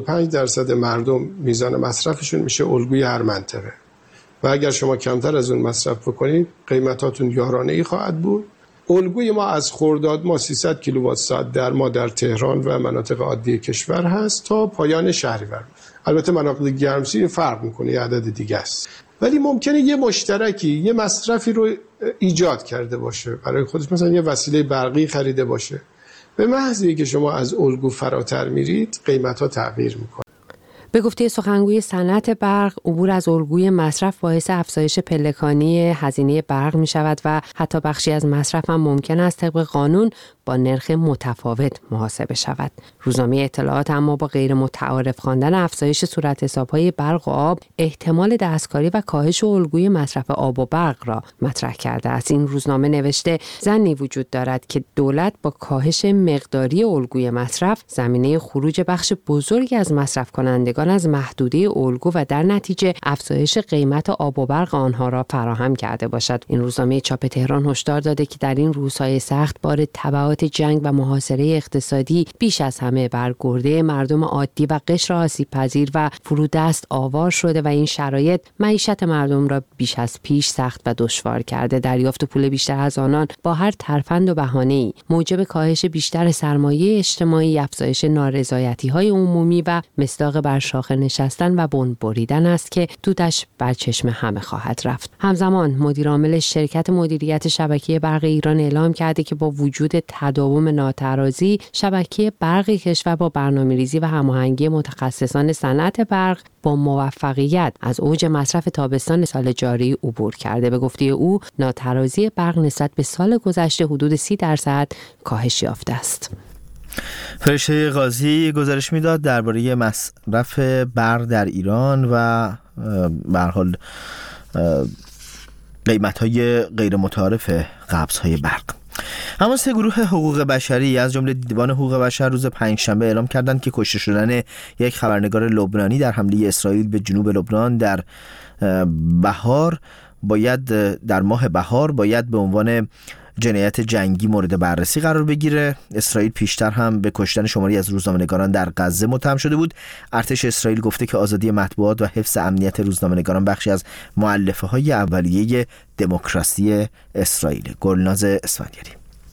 75% مردم میزان مصرفشون میشه الگوی هر منطقه و اگر شما کمتر از اون مصرف بکنید قیمتاتون یارانه‌ای خواهد بود. الگوی ما از خرداد ما 300 کیلووات ساعت در ما در تهران و مناطق عادی کشور هست تا پایان شهریور. البته مناطق گرمسیر فرق میکنه، یه عدد دیگه است، ولی ممکنه یه مشترکی یه مصرفی رو ایجاد کرده باشه برای خودش، مثلا یه وسیله برقی خریده باشه، به محض اینکه شما از الگو فراتر میرید قیمت‌ها تغییر میکنه. به گفته سخنگوی صنعت برق، عبور از الگوی مصرف باعث افزایش پلکانی هزینه برق می شود و حتی بخشی از مصرف هم ممکن است طبق قانون با نرخ متفاوت محاسبه شود. روزنامه اطلاعات اما با غیر متعارف خواندن افزایش صورت حساب‌های برق و آب احتمال دستکاری و کاهش الگوی مصرف آب و برق را مطرح کرده است. این روزنامه نوشته ظنی وجود دارد که دولت با کاهش مقداری الگوی مصرف زمینه خروج بخش بزرگی از مصرف کنندگان از محدوده الگو و در نتیجه افزایش قیمت آب و برق آنها را فراهم کرده باشد. این روزنامه چاپ تهران هشدار داده که در این روزهای سخت بار تبعات جنگ و محاصره اقتصادی بیش از همه بر گرده مردم عادی و قشر آسیب پذیر و فرودست آوار شده و این شرایط معیشت مردم را بیش از پیش سخت و دشوار کرده. دریافت پول بیشتر از آنان با هر ترفند و بهانه‌ای موجب کاهش بیشتر سرمایه اجتماعی، افزایش نارضایتی‌های عمومی و مصداق بر شاخه نشستن و بن بریدن است که دودش بر چشم همه خواهد رفت. همزمان مدیر عامل شرکت مدیریت شبکه برق ایران اعلام کرده که با وجود تداوم ناترازی شبکه برق کشور با برنامه‌ریزی و هماهنگی متخصصان صنعت برق با موفقیت از اوج مصرف تابستان سال جاری عبور کرده. به گفته او ناترازی برق نسبت به سال گذشته حدود 30% کاهش یافته است. فرشته قاضی گزارش میداد درباره مصرف برق در ایران و به هر حال قیمت‌های غیر متعارف قبض‌های برق. اما سه گروه حقوق بشری از جمله دیدبان حقوق بشر روز پنجشنبه اعلام کردند که کشته شدن یک خبرنگار لبنانی در حمله اسرائیل به جنوب لبنان در ماه بهار باید به عنوان جنایت جنگی مورد بررسی قرار بگیره. اسرائیل پیشتر هم به کشتن شماری از روزنامه‌نگاران در غزه متهم شده بود. ارتش اسرائیل گفته که آزادی مطبوعات و حفظ امنیت روزنامه‌نگاران بخشی از مؤلفه‌های اولیه دموکراسی اسرائیل. گلناز اسفندیاری.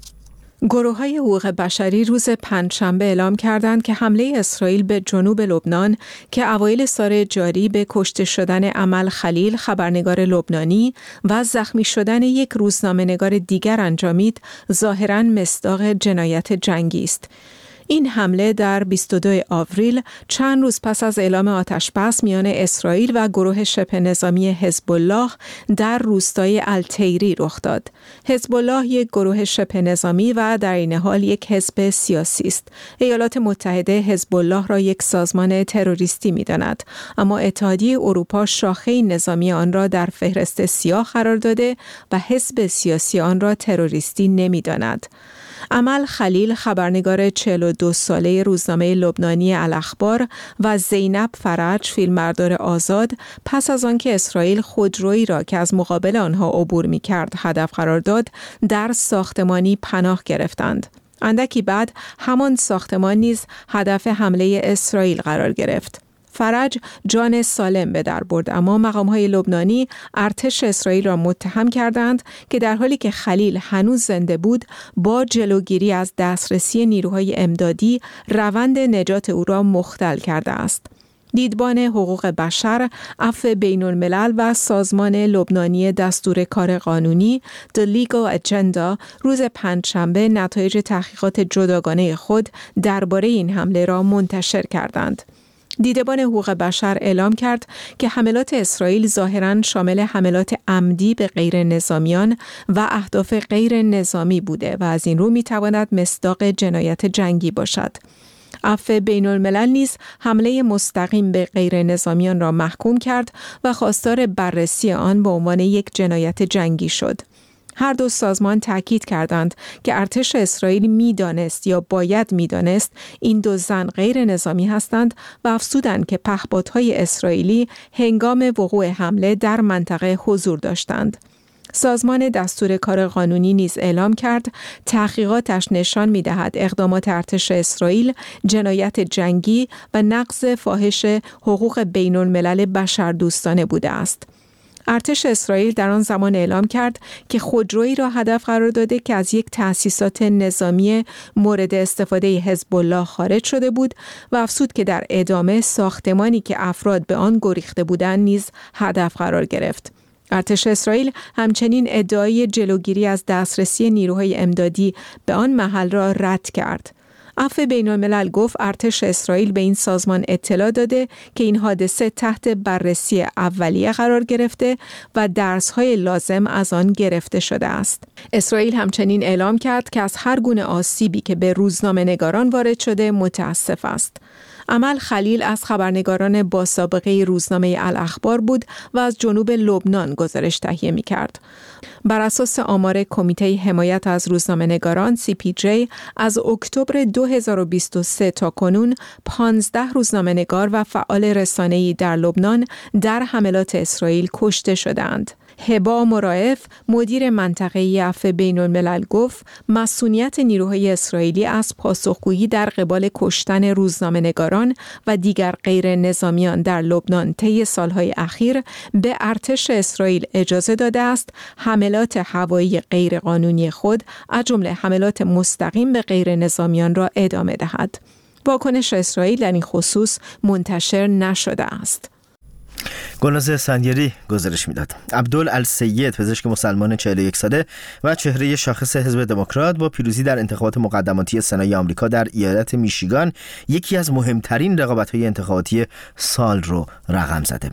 گروه‌های حقوق بشری روز پنجشنبه اعلام کردند که حمله اسرائیل به جنوب لبنان که اوایل سال جاری به کشته شدن امل خلیل خبرنگار لبنانی و زخمی شدن یک روزنامه‌نگار دیگر انجامید، ظاهراً مصداق جنایت جنگی است. این حمله در 22 آوریل چند روز پس از اعلام آتش‌بس میان اسرائیل و گروه شبه نظامی حزب الله در روستای التیری رخ داد. حزب الله یک گروه شبه نظامی و در این حال یک حزب سیاسی است. ایالات متحده حزب الله را یک سازمان تروریستی می‌داند، اما اتحادیه اروپا شاخه نظامی آن را در فهرست سیاه قرار داده و حزب سیاسی آن را تروریستی نمی‌داند. امل خلیل خبرنگار 42 ساله روزنامه لبنانی الاخبار و زینب فرج فیلمبردار آزاد پس از آنکه اسرائیل خودرویی را که از مقابل آنها عبور می‌کرد هدف قرار داد، در ساختمانی پناه گرفتند. اندکی بعد همان ساختمان نیز هدف حمله اسرائیل قرار گرفت. فرج جان سالم به در برد، اما مقام‌های لبنانی ارتش اسرائیل را متهم کردند که در حالی که خلیل هنوز زنده بود، با جلوگیری از دسترسی نیروهای امدادی روند نجات او را مختل کرده است. دیدبان حقوق بشر، عفو بین الملل و سازمان لبنانی دستور کار قانونی The Legal Agenda روز پنجشنبه نتایج تحقیقات جداگانه خود درباره این حمله را منتشر کردند. دیدبان حقوق بشر اعلام کرد که حملات اسرائیل ظاهراً شامل حملات عمدی به غیر نظامیان و اهداف غیر نظامی بوده و از این رو می‌تواند مصداق جنایت جنگی باشد. عفو بین الملل نیز حمله مستقیم به غیر نظامیان را محکوم کرد و خواستار بررسی آن به عنوان یک جنایت جنگی شد. هر دو سازمان تاکید کردند که ارتش اسرائیل می‌دانست یا باید می‌دانست این دو زن غیر نظامی هستند و افزودند که پهپادهای اسرائیلی هنگام وقوع حمله در منطقه حضور داشتند. سازمان دستور کار قانونی نیز اعلام کرد تحقیقاتش نشان می‌دهد اقدامات ارتش اسرائیل جنایت جنگی و نقض فاحش حقوق بین الملل بشردوستانه بوده است. ارتش اسرائیل در آن زمان اعلام کرد که خودرویی را هدف قرار داده که از یک تأسیسات نظامی مورد استفاده حزب الله خارج شده بود و افزود که در ادامه ساختمانی که افراد به آن گریخته بودند نیز هدف قرار گرفت. ارتش اسرائیل همچنین ادعای جلوگیری از دسترسی نیروهای امدادی به آن محل را رد کرد. عفو بین الملل گفت ارتش اسرائیل به این سازمان اطلاع داده که این حادثه تحت بررسی اولیه قرار گرفته و درس‌های لازم از آن گرفته شده است. اسرائیل همچنین اعلام کرد که از هر گونه آسیبی که به روزنامه‌نگاران وارد شده متاسف است. امل خلیل از خبرنگاران با سابقه روزنامه الاخبار بود و از جنوب لبنان گزارش تهیه می‌کرد. بر اساس آمار کمیته حمایت از روزنامه‌نگاران CPJ از اکتبر 2023 تا کنون 15 روزنامه‌نگار و فعال رسانه‌ای در لبنان در حملات اسرائیل کشته شدند. هبا مرائف مدیر منطقه‌ای عفو بین الملل گفت مسئولیت نیروهای اسرائیلی از پاسخگویی در قبال کشتن روزنامه‌نگاران و دیگر غیر نظامیان در لبنان طی سالهای اخیر به ارتش اسرائیل اجازه داده است حملات هوایی غیرقانونی خود از جمله حملات مستقیم به غیر نظامیان را ادامه دهد. واکنش اسرائیل در این خصوص منتشر نشده است. گلناز اسفندیاری گزارش میداد. عبدالسید پزشک مسلمان 41 ساله و چهره شاخص حزب دموکرات با پیروزی در انتخابات مقدماتی سنای آمریکا در ایالت میشیگان یکی از مهمترین رقابت‌های انتخاباتی سال رو رقم زده.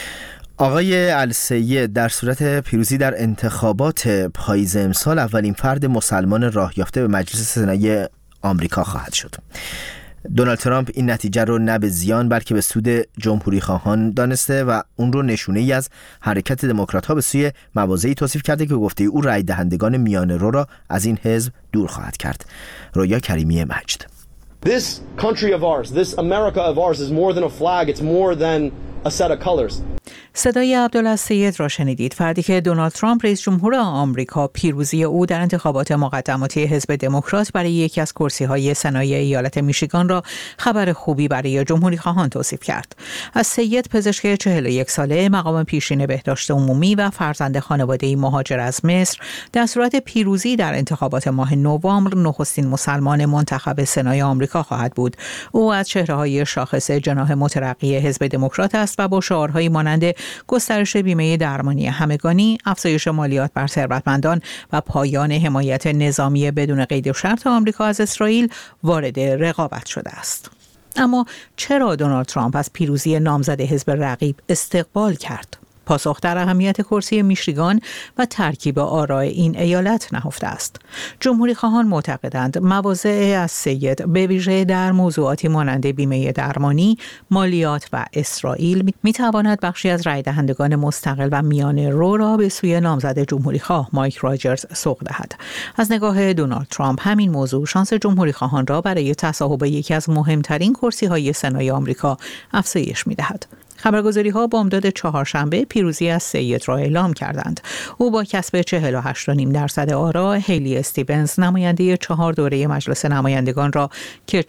آقای السید در صورت پیروزی در انتخابات پاییز امسال اولین فرد مسلمان راه یافته به مجلس سنای آمریکا خواهد شد. دونالد ترامپ این نتیجه رو نه به زیان بلکه به سود جمهوری خواهان دانسته و اون رو نشونه ای از حرکت دموکرات‌ها به سوی موازی توصیف کرده که گفته او رای دهندگان میانه رو را از این حزب دور خواهد کرد. رویا کریمی مجد. This country of ours, this America of ours is more than a flag, it's more than a set of colors. صدای عبدالسید را شنیدید، فردی که دونالد ترامپ رئیس جمهور آمریکا پیروزی او در انتخابات مقدماتی حزب دموکرات برای یکی از کرسی‌های سنای ایالت میشیگان را خبر خوبی برای جمهوری خواهان توصیف کرد. السید پزشک 41 ساله، مقام پیشین بهداشت عمومی و فرزند خانواده‌ای مهاجر از مصر، در صورت پیروزی در انتخابات ماه نوامبر نخستین مسلمان منتخب سنای آمریکا خواهد بود. او از چهره‌های شاخص جناح مترقی حزب دموکرات است و با شعارهایی مانند گسترش بیمه درمانی همگانی، افزایش مالیات بر ثروتمندان و پایان حمایت نظامی بدون قید و شرط آمریکا از اسرائیل وارد رقابت شده است. اما چرا دونالد ترامپ از پیروزی نامزد حزب رقیب استقبال کرد؟ پاسخ در اهمیت کرسی میشیگان و ترکیب آراء این ایالت نهفته است. جمهوری خواهان معتقدند مواضع السید به ویژه در موضوعاتی مانند بیمه درمانی، مالیات و اسرائیل میتواند بخشی از رای دهندگان مستقل و میانه رو را به سوی نامزد جمهوری خواه مایک راجرز سوق دهد. از نگاه دونالد ترامپ همین موضوع شانس جمهوری خواهان را برای تصاحب یکی از مهمترین کرسی‌های سنای آمریکا افزایش میدهد. خبرگزاری‌ها بامداد چهارشنبه پیروزی از السید را اعلام کردند. او با کسب 48.5% آرا، هیلی استیونز نماینده 4 دوره مجلس نمایندگان را که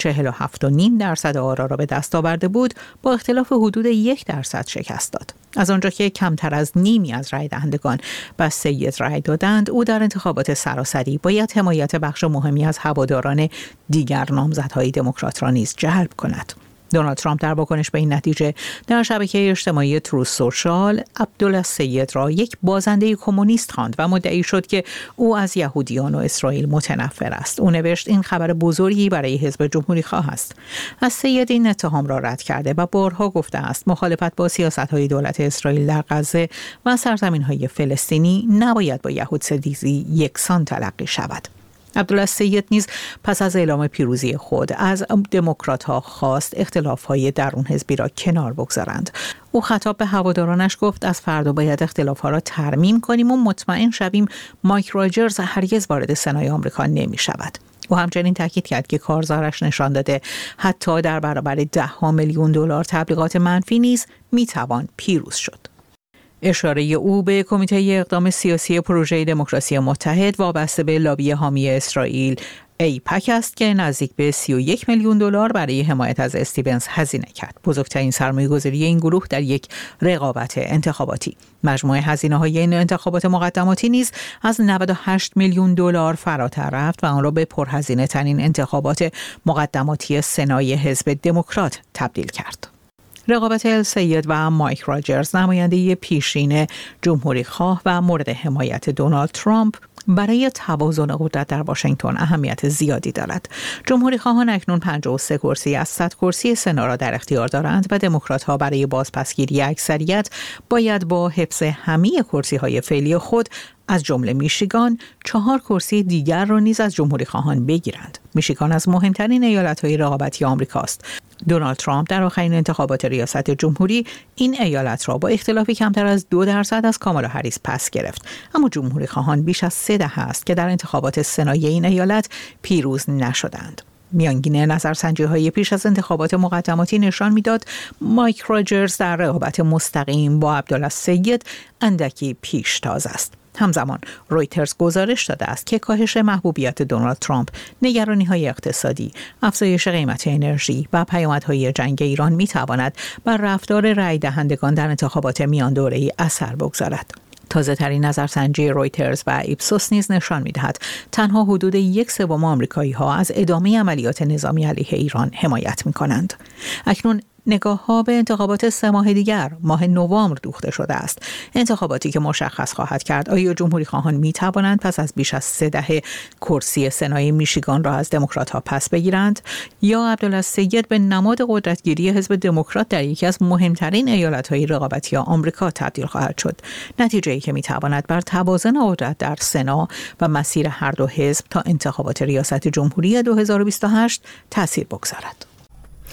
47.5% آرا را به دست آورده بود، با اختلاف حدود 1% شکست داد. از آنجا که کمتر از نیمی از رای دهندگان به السید رای دادند، او در انتخابات سراسری باید حمایت بخش مهمی از هواداران دیگر نامزدهای دموکرات را نیز جلب کند. دونالد ترامپ در واکنش به این نتیجه در شبکه اجتماعی تروث سوشال عبدالسید را یک بازنده کمونیست خواند و مدعی شد که او از یهودیان و اسرائیل متنفر است. او نوشت این خبر بزرگی برای حزب جمهوری خواه است. السید این اتهام را رد کرده و بارها گفته است مخالفت با سیاست‌های دولت اسرائیل در غزه و سرزمین‌های فلسطینی نباید با یهودستیزی یکسان تلقی شود. عبدالسید نیز پس از اعلام پیروزی خود از دموکرات‌ها خواست اختلاف‌های درون حزبی را کنار بگذارند. او خطاب به هوادارانش گفت از فردا باید اختلاف‌ها را ترمیم کنیم و مطمئن شویم مایک راجرز هرگز وارد سنای آمریکا نمی‌شود. او همچنین تاکید کرد که کارزارش نشان داده حتی در برابر $10 میلیون تبلیغات منفی نیز می‌توان پیروز شد. اشاره او به کمیته اقدام سیاسی پروژه دموکراسی متحد وابسته به لابی حامی اسرائیل ایپک است که نزدیک به $31 میلیون برای حمایت از استیونز هزینه کرد. بزرگترین سرمایه‌گذاری این گروه در یک رقابت انتخاباتی. مجموع هزینه‌های این انتخابات مقدماتی نیز از $98 میلیون فراتر رفت و آن را به پرهزینه ترین انتخابات مقدماتی سنای حزب دموکرات تبدیل کرد. رقابت السید و مایک راجرز نماینده پیشین جمهوری خواه و مورد حمایت دونالد ترامپ برای توازن قدرت در واشنگتن اهمیت زیادی دارد. جمهوری خواهان اکنون 53 کرسی از 100 کرسی سنا را در اختیار دارند و دموکرات‌ها برای بازپسگیری اکثریت باید با حفظ همه کرسی‌های فعلی خود از جمله میشیگان 4 کرسی دیگر را نیز از جمهوری خواهان بگیرند. میشیگان از مهمترین ایالت‌های رقابتی آمریکاست. دونالد ترامپ در آخرین انتخابات ریاست جمهوری این ایالت را با اختلافی کمتر از 2% از کامالا هریس پس گرفت، اما جمهوری خواهان بیش از 3 دهه است که در انتخابات سنای این ایالت پیروز نشدند. میانگین نظرسنجی‌های پیش از انتخابات مقدماتی نشان می‌داد مایک راجرز در رقابت مستقیم با عبدالسید اندکی پیشتاز است. همزمان رویترز گزارش داده است که کاهش محبوبیت دونالد ترامپ، نگرانی‌های اقتصادی، افزایش قیمت انرژی و پیامدهای جنگ ایران می‌تواند بر رفتار رای دهندگان در انتخابات میان دوره‌ای اثر بگذارد. تازه‌ترین نظرسنجی رویترز و ایپسوس نیز نشان می‌دهد تنها حدود 1/3 آمریکایی‌ها از ادامه عملیات نظامی علیه ایران حمایت می‌کنند. اکنون نگاه‌ها به انتخابات 3 ماه دیگر ماه نوامبر دوخته شده است. انتخاباتی که مشخص خواهد کرد آیا جمهوری خواهان می توانند پس از بیش از 3 دهه کرسی سنای میشیگان را از دموکرات‌ها پس بگیرند یا عبدالسید به نماد قدرتگیری حزب دموکرات در یکی از مهمترین ایالت‌های رقابتی آمریکا تبدیل خواهد شد. نتیجه‌ای که می تواند بر توازن قدرت در سنا و مسیر هر دو حزب تا انتخابات ریاست جمهوری 2028 تاثیر بگذارد.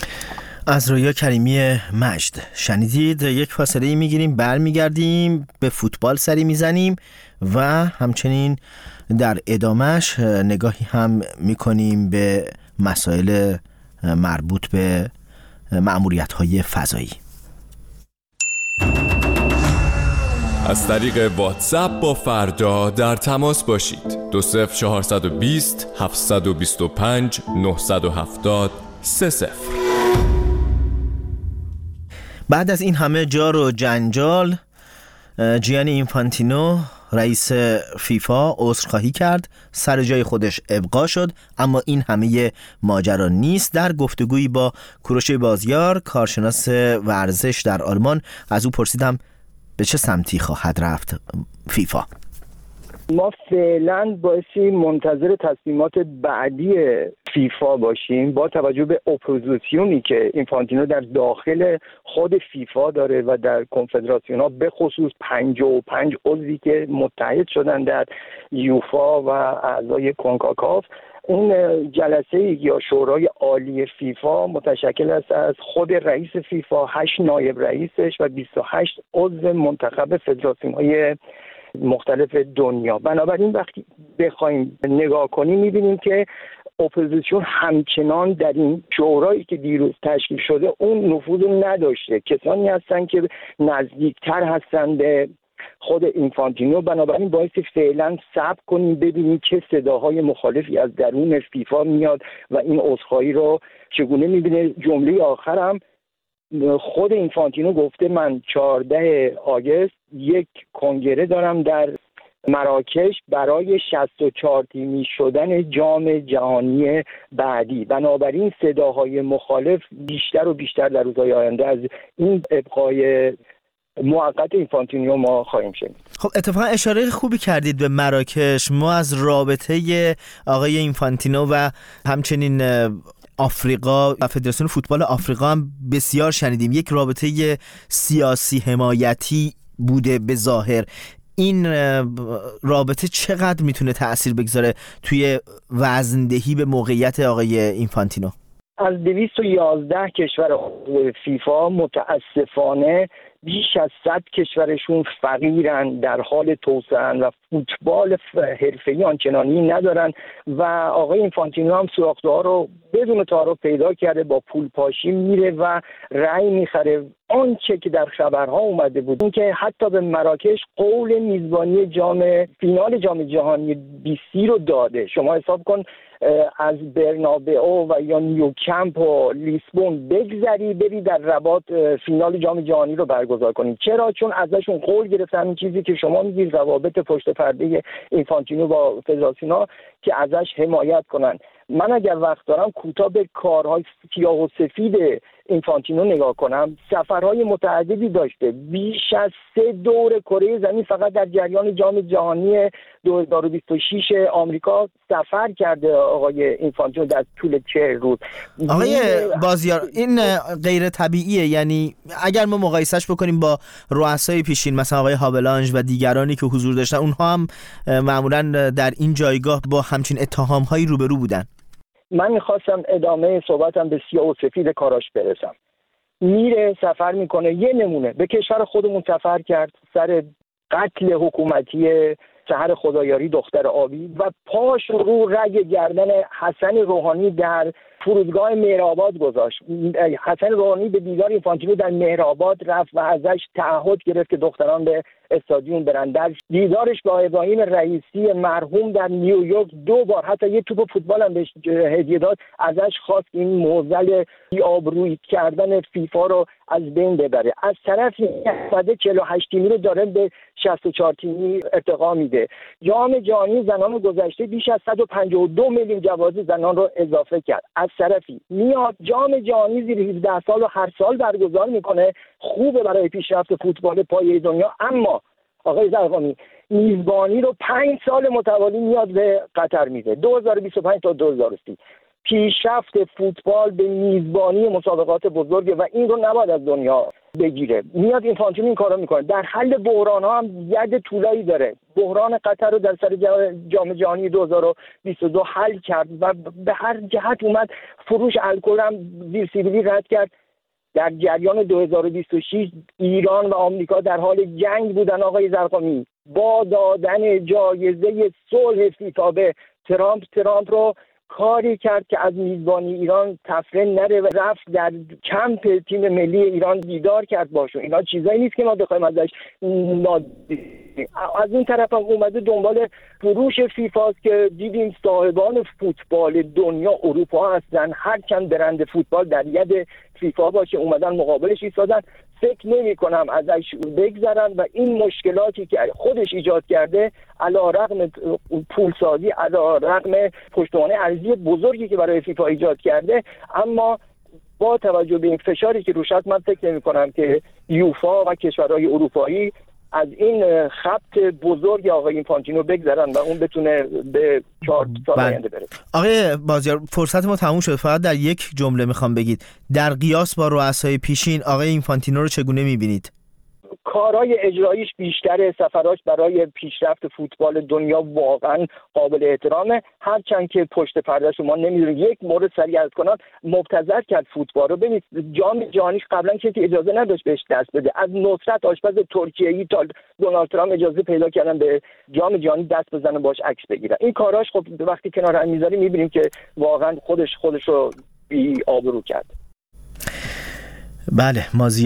از رویا کریمی مجد شنیدید. یک فاصله میگیریم، برمیگردیم به فوتبال سری میزنیم و همچنین در ادامهش نگاهی هم میکنیم به مسائل مربوط به مأموریت‌های فضایی. از طریق واتساپ با فردا در تماس باشید. 20420 725 970 30. بعد از این همه جار و جنجال، جیانی اینفانتینو رئیس فیفا عذرخواهی کرد، سر جای خودش ابقا شد، اما این همه ماجرا نیست. در گفتگویی با کوروش بازیار، کارشناس ورزش در آلمان، از او پرسیدم به چه سمتی خواهد رفت فیفا. ما فعلا بایستی منتظر تصمیمات بعدی فیفا باشیم با توجه به اپوزیسیونی که اینفانتینو در داخل خود فیفا داره و در کنفدراسیون ها، به خصوص 55 عضوی که متحد شدن در یوفا و اعضای کنکاکاف. این جلسه یا شورای عالی فیفا متشکل است از خود رئیس فیفا، 8 نایب رئیسش و 28 عضو منتخب فدراسیون‌های مختلف دنیا. بنابراین وقتی بخوایم نگاه کنیم می‌بینیم که اپوزیسیون همچنان در این شورایی که دیروز تشکیل شده اون نفوذ نداشته. کسانی هستن که نزدیکتر هستن به خود اینفانتینو. بنابراین باعث فعلا صبر کنیم ببینیم چه صداهای مخالفی از درون فیفا میاد و این عذرخواهی رو چگونه می‌بینه. جمله آخرم خود اینفانتینو گفته من 14 آگوست یک کنگره دارم در مراکش برای 64 تیمی شدن جام جهانی بعدی. بنابراین صداهای مخالف بیشتر و بیشتر در روزهای آینده از این ابقای موقت اینفانتینو ما خواهیم شنید. خب اتفاقا اشاره خوبی کردید به مراکش. ما از رابطه آقای اینفانتینو و همچنین آفریقا و فدراسیون فوتبال آفریقا هم بسیار شنیدیم. یک رابطه سیاسی حمایتی بوده به ظاهر. این رابطه چقدر میتونه تأثیر بگذاره توی وزندهی به موقعیت آقای اینفانتینو؟ از 211 کشور فیفا متاسفانه بیش از 100 کشورشون فقیرن، در حال توسعه‌اند و فوتبال حرفه‌ای آنچنانی ندارن و آقای اینفانتینو هم سوراخ‌ها رو بدون تعارف پیدا کرده، با پول پاشی میره و رأی میخره. آنچه که در خبرها اومده بود این که حتی به مراکش قول میزبانی فینال جام جهانی 20 رو داده. شما حساب کن از برنابئو و یا نیوکمپ و لیسبون بگذری بری در رباط فینال جام جهانی رو برگزار کنی. چرا؟ چون ازشون قول گرفتن این چیزی که شما میگید، روابط پشت پرده اینفانتینو با فدراسیون‌ها که ازش حمایت کنن. من اگر وقت دارم کوتاه به کارهای سیاه و سفید اینفانتینو نگاه کنم. سفرهای متعددی داشته، بیش از 3 دور کره زمین فقط در جریان جام جهانی 2026 آمریکا سفر کرده آقای اینفانتینو در طول 40 روز. آقای بازیار، این غیر طبیعیه. یعنی اگر ما مقایسهش بکنیم با رؤسای پیشین مثلا آقای هابلانج و دیگرانی که حضور داشتن، اونها هم معمولا در این جایگاه با همچین اتهام‌هایی روبرو بودن. من میخواستم ادامه صحبتم به سیاه و سفید کاراش برسم. میره سفر میکنه. یه نمونه به کشور خودمون سفر کرد سر قتل حکومتی سحر خدایاری دختر آبی و پاش رو رگ گردن حسن روحانی در فرودگاه مهرآباد گذاشت. حسن روحانی به دیدار اینفانتینو در مهرآباد رفت و ازش تعهد گرفت که دختران به استادیوم برن. در دیدارش با ابراهیم رئیسی مرحوم در نیویورک 2 بار حتی یه توپ فوتبال هم بهش هدیه داد. ازش خواست این معضل بی‌آبرویی کردن فیفا رو از بین ببره. از طرفی 48 تیمی رو داره به 64 تیمی ارتقا میده. جام جهانی زنان گذشته بیش از 152 میلیون جواز زنان رو اضافه کرد. از طرفی میاد جام جهانی زیر 17 سال و هر سال برگزار میکنه. خوبه برای پیشرفت فوتبال پایه دنیا، اما آقای زرقامی میزبانی رو 5 سال متوالی میاد به قطر میده، 2025 تا 2030. پیشرفت فوتبال به میزبانی مسابقات بزرگه و این رو نباید از دنیا بگیره. میاد اینفانتینو این کارو میکنه. در حل بحران ها هم ید طولایی داره. بحران قطر رو در سر جام جهانی 2022 حل کرد و به هر جهت اومد. فروش الکل هم زیر سیبیلی رد کرد. در جریان 2026 ایران و آمریکا در حال جنگ بودن آقای زرقامی. با دادن جایزه صلح فیفا به ترامپ رو کاری کرد که از میزبانی ایران تفره نره و رفت در کمپ تیم ملی ایران دیدار کرد باشون. اینا چیزایی نیست که ما بخوایم ازش از این طرف هم اومده دنبال فروش فیفاست که دیدیم صاحبان فوتبال دنیا اروپا هستن. هر چند برند فوتبال در ید فیفا باشه اومدن مقابلش ایستادن. فکر نمی کنم ازش بگذرن و این مشکلاتی که خودش ایجاد کرده علیرغم پولسازی، علیرغم پشتوانه ارزی بزرگی که برای فیفا ایجاد کرده، اما با توجه به این فشاری که روش هست من فکر نمی کنم که یوفا و کشورهای اروپایی از این خط بزرگ آقای اینفانتینو بگذرن و اون بتونه به 4 سال آینده بره. آقای بازیار فرصت ما تموم شد. فقط در یک جمله میخوام بگید در قیاس با رؤسای پیشین آقای اینفانتینو رو چگونه میبینید؟ کارهای اجراییش بیشتره، سفراش برای پیشرفت فوتبال دنیا واقعا قابل احترامه، هرچند که پشت پرده شما نمیدونید. یک مورد سریع عرض کنم، مبتذل کرد فوتبال رو. ببینید جام جهانیش قبلا کسی اجازه نداشت بهش دست بده. از نصرت آشپز ترکیه‌ای تا دونالد ترامپ اجازه پیدا کردن به جام جهانی دست بزنه باش عکس بگیره. این کاراش خب وقتی کنار هم میذاریم میبینیم که واقعا خودش رو بی آبرو کرد. بله،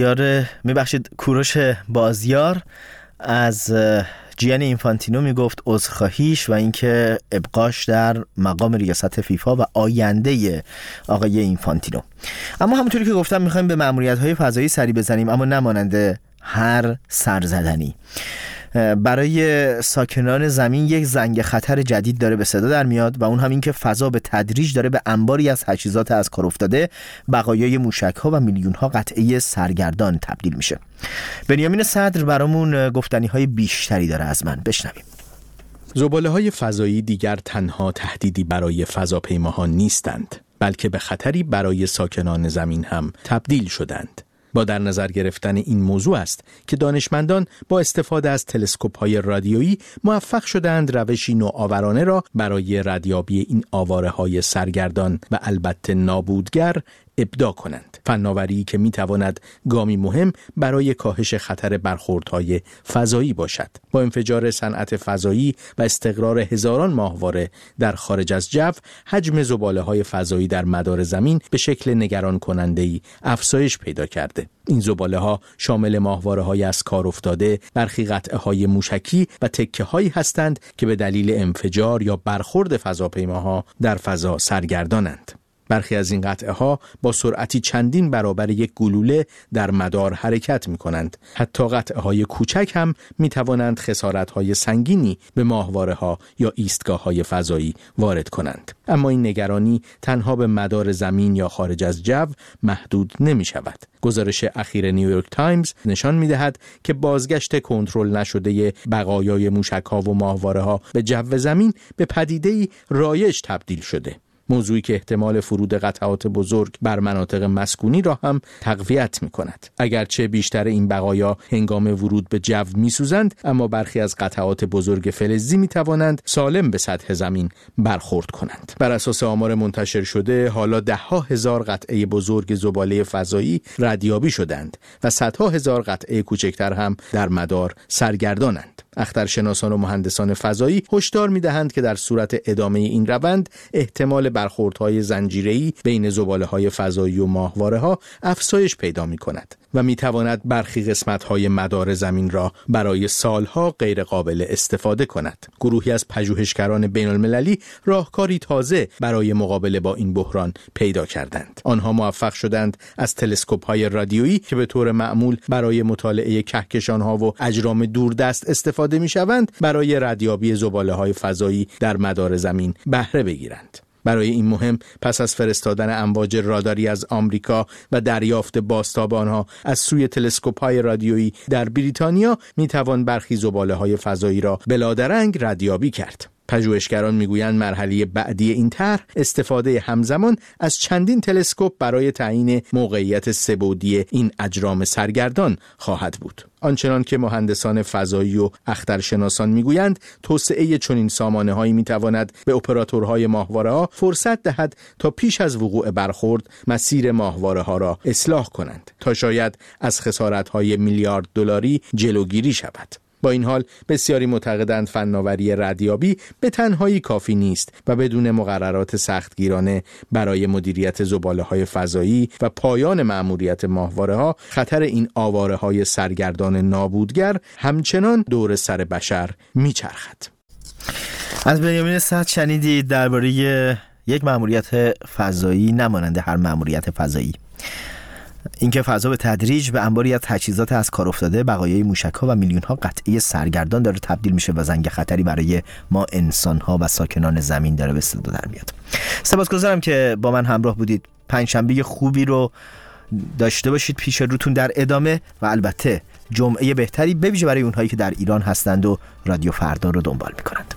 کوروش بازیار از جیانی اینفانتینو میگفت عذرخواهیش و اینکه ابقاش در مقام ریاست فیفا و آینده آقای اینفانتینو. اما همونطوری که گفتم میخوایم به مأموریت‌های فضایی سری بزنیم، اما نماننده هر سرزدنی. برای ساکنان زمین یک زنگ خطر جدید داره به صدا در میاد و اون هم این که فضا به تدریج داره به انباری از تجهیزات از کار افتاده، بقایای موشک‌ها و میلیون‌ها قطعه سرگردان تبدیل میشه. بنیامین صدر برامون گفتنی‌های بیشتری داره از من. بشنویم. زباله‌های فضایی دیگر تنها تهدیدی برای فضاپیماها نیستند، بلکه به خطری برای ساکنان زمین هم تبدیل شدند. با در نظر گرفتن این موضوع است که دانشمندان با استفاده از تلسکوپ‌های رادیویی موفق شدند روشی نوآورانه را برای ردیابی این آواره‌های سرگردان و البته نابودگر ابداع کنند. فناوری که میتواند گامی مهم برای کاهش خطر برخوردهای فضایی باشد. با انفجار صنعت فضایی و استقرار هزاران ماهواره در خارج از جو، حجم زباله‌های فضایی در مدار زمین به شکل نگران کننده‌ای افزایش پیدا کرده. این زباله‌ها شامل ماهواره‌های از کار افتاده، برخی قطعه‌های موشکی و تکه‌هایی هستند که به دلیل انفجار یا برخورد فضاپیماها در فضا سرگردانند. برخی از این قطعه‌ها با سرعتی چندین برابر یک گلوله در مدار حرکت می‌کنند. حتی قطعه‌های کوچک هم می‌توانند خسارت‌های سنگینی به ماهواره‌ها یا ایستگاه‌های فضایی وارد کنند. اما این نگرانی تنها به مدار زمین یا خارج از جو محدود نمی‌شود. گزارش اخیر نیویورک تایمز نشان می‌دهد که بازگشت کنترل نشده بقایای موشک‌ها و ماهواره‌ها به جو زمین به پدیده‌ای رایج تبدیل شده. موضوعی که احتمال فرود قطعات بزرگ بر مناطق مسکونی را هم تقویت می‌کند. اگرچه بیشتر این بقایا هنگام ورود به جو می‌سوزند، اما برخی از قطعات بزرگ فلزی می‌توانند سالم به سطح زمین برخورد کنند. بر اساس آمار منتشر شده، حالا ده‌ها هزار قطعه بزرگ زباله فضایی ردیابی شدند و صدها هزار قطعه کوچکتر هم در مدار سرگردانند. اخترشناسان و مهندسان فضایی هشدار می‌دهند که در صورت ادامه این روند احتمال برخوردهای زنجیره‌ای بین زباله‌های فضایی و ماهواره‌ها افزایش پیدا می‌کند و می‌تواند برخی قسمت‌های مدار زمین را برای سالها غیر قابل استفاده کند. گروهی از پژوهشگران بین‌المللی راهکاری تازه برای مقابله با این بحران پیدا کردند. آنها موفق شدند از تلسکوپ‌های رادیویی که به طور معمول برای مطالعه کهکشان‌ها و اجرام دوردست استفاده می‌شوند، برای ردیابی زباله‌های فضایی در مدار زمین بهره بگیرند. برای این مهم پس از فرستادن امواج راداری از آمریکا و دریافت بازتاب آنها از سوی تلسکوپ‌های رادیویی در بریتانیا میتوان برخی زباله‌های فضایی را بلادرنگ ردیابی کرد. پژوهشگران میگویند مرحله بعدی این طرح استفاده همزمان از چندین تلسکوپ برای تعیین موقعیت سه‌بعدی این اجرام سرگردان خواهد بود. آنچنان که مهندسان فضایی و اخترشناسان میگویند توسعه چنین سامانه‌هایی میتواند به اپراتورهای ماهواره‌ها فرصت دهد تا پیش از وقوع برخورد مسیر ماهواره‌ها را اصلاح کنند تا شاید از خسارت‌های میلیارد دلاری جلوگیری شود. با این حال بسیاری معتقدند فناوری ردیابی به تنهایی کافی نیست و بدون مقررات سختگیرانه برای مدیریت زباله‌های فضایی و پایان مأموریت ماهواره‌ها خطر این آواره‌های سرگردان نابودگر همچنان دور سر بشر میچرخد. از بنیامین سعد شنیدید درباره یک مأموریت فضایی نماننده هر مأموریت فضایی، اینکه فضا به تدریج به انباری از تجهیزات از کار افتاده، بقایای موشک‌ها و میلیون‌ها قطعه سرگردان داره تبدیل میشه و زنگ خطری برای ما انسان‌ها و ساکنان زمین داره به صدا در میاد. سپاسگزارم که با من همراه بودید. پنجشنبه خوبی رو داشته باشید پیش روتون در ادامه و البته جمعه بهتری به ویژه برای اونهایی که در ایران هستند و رادیو فردا رو دنبال می‌کنند.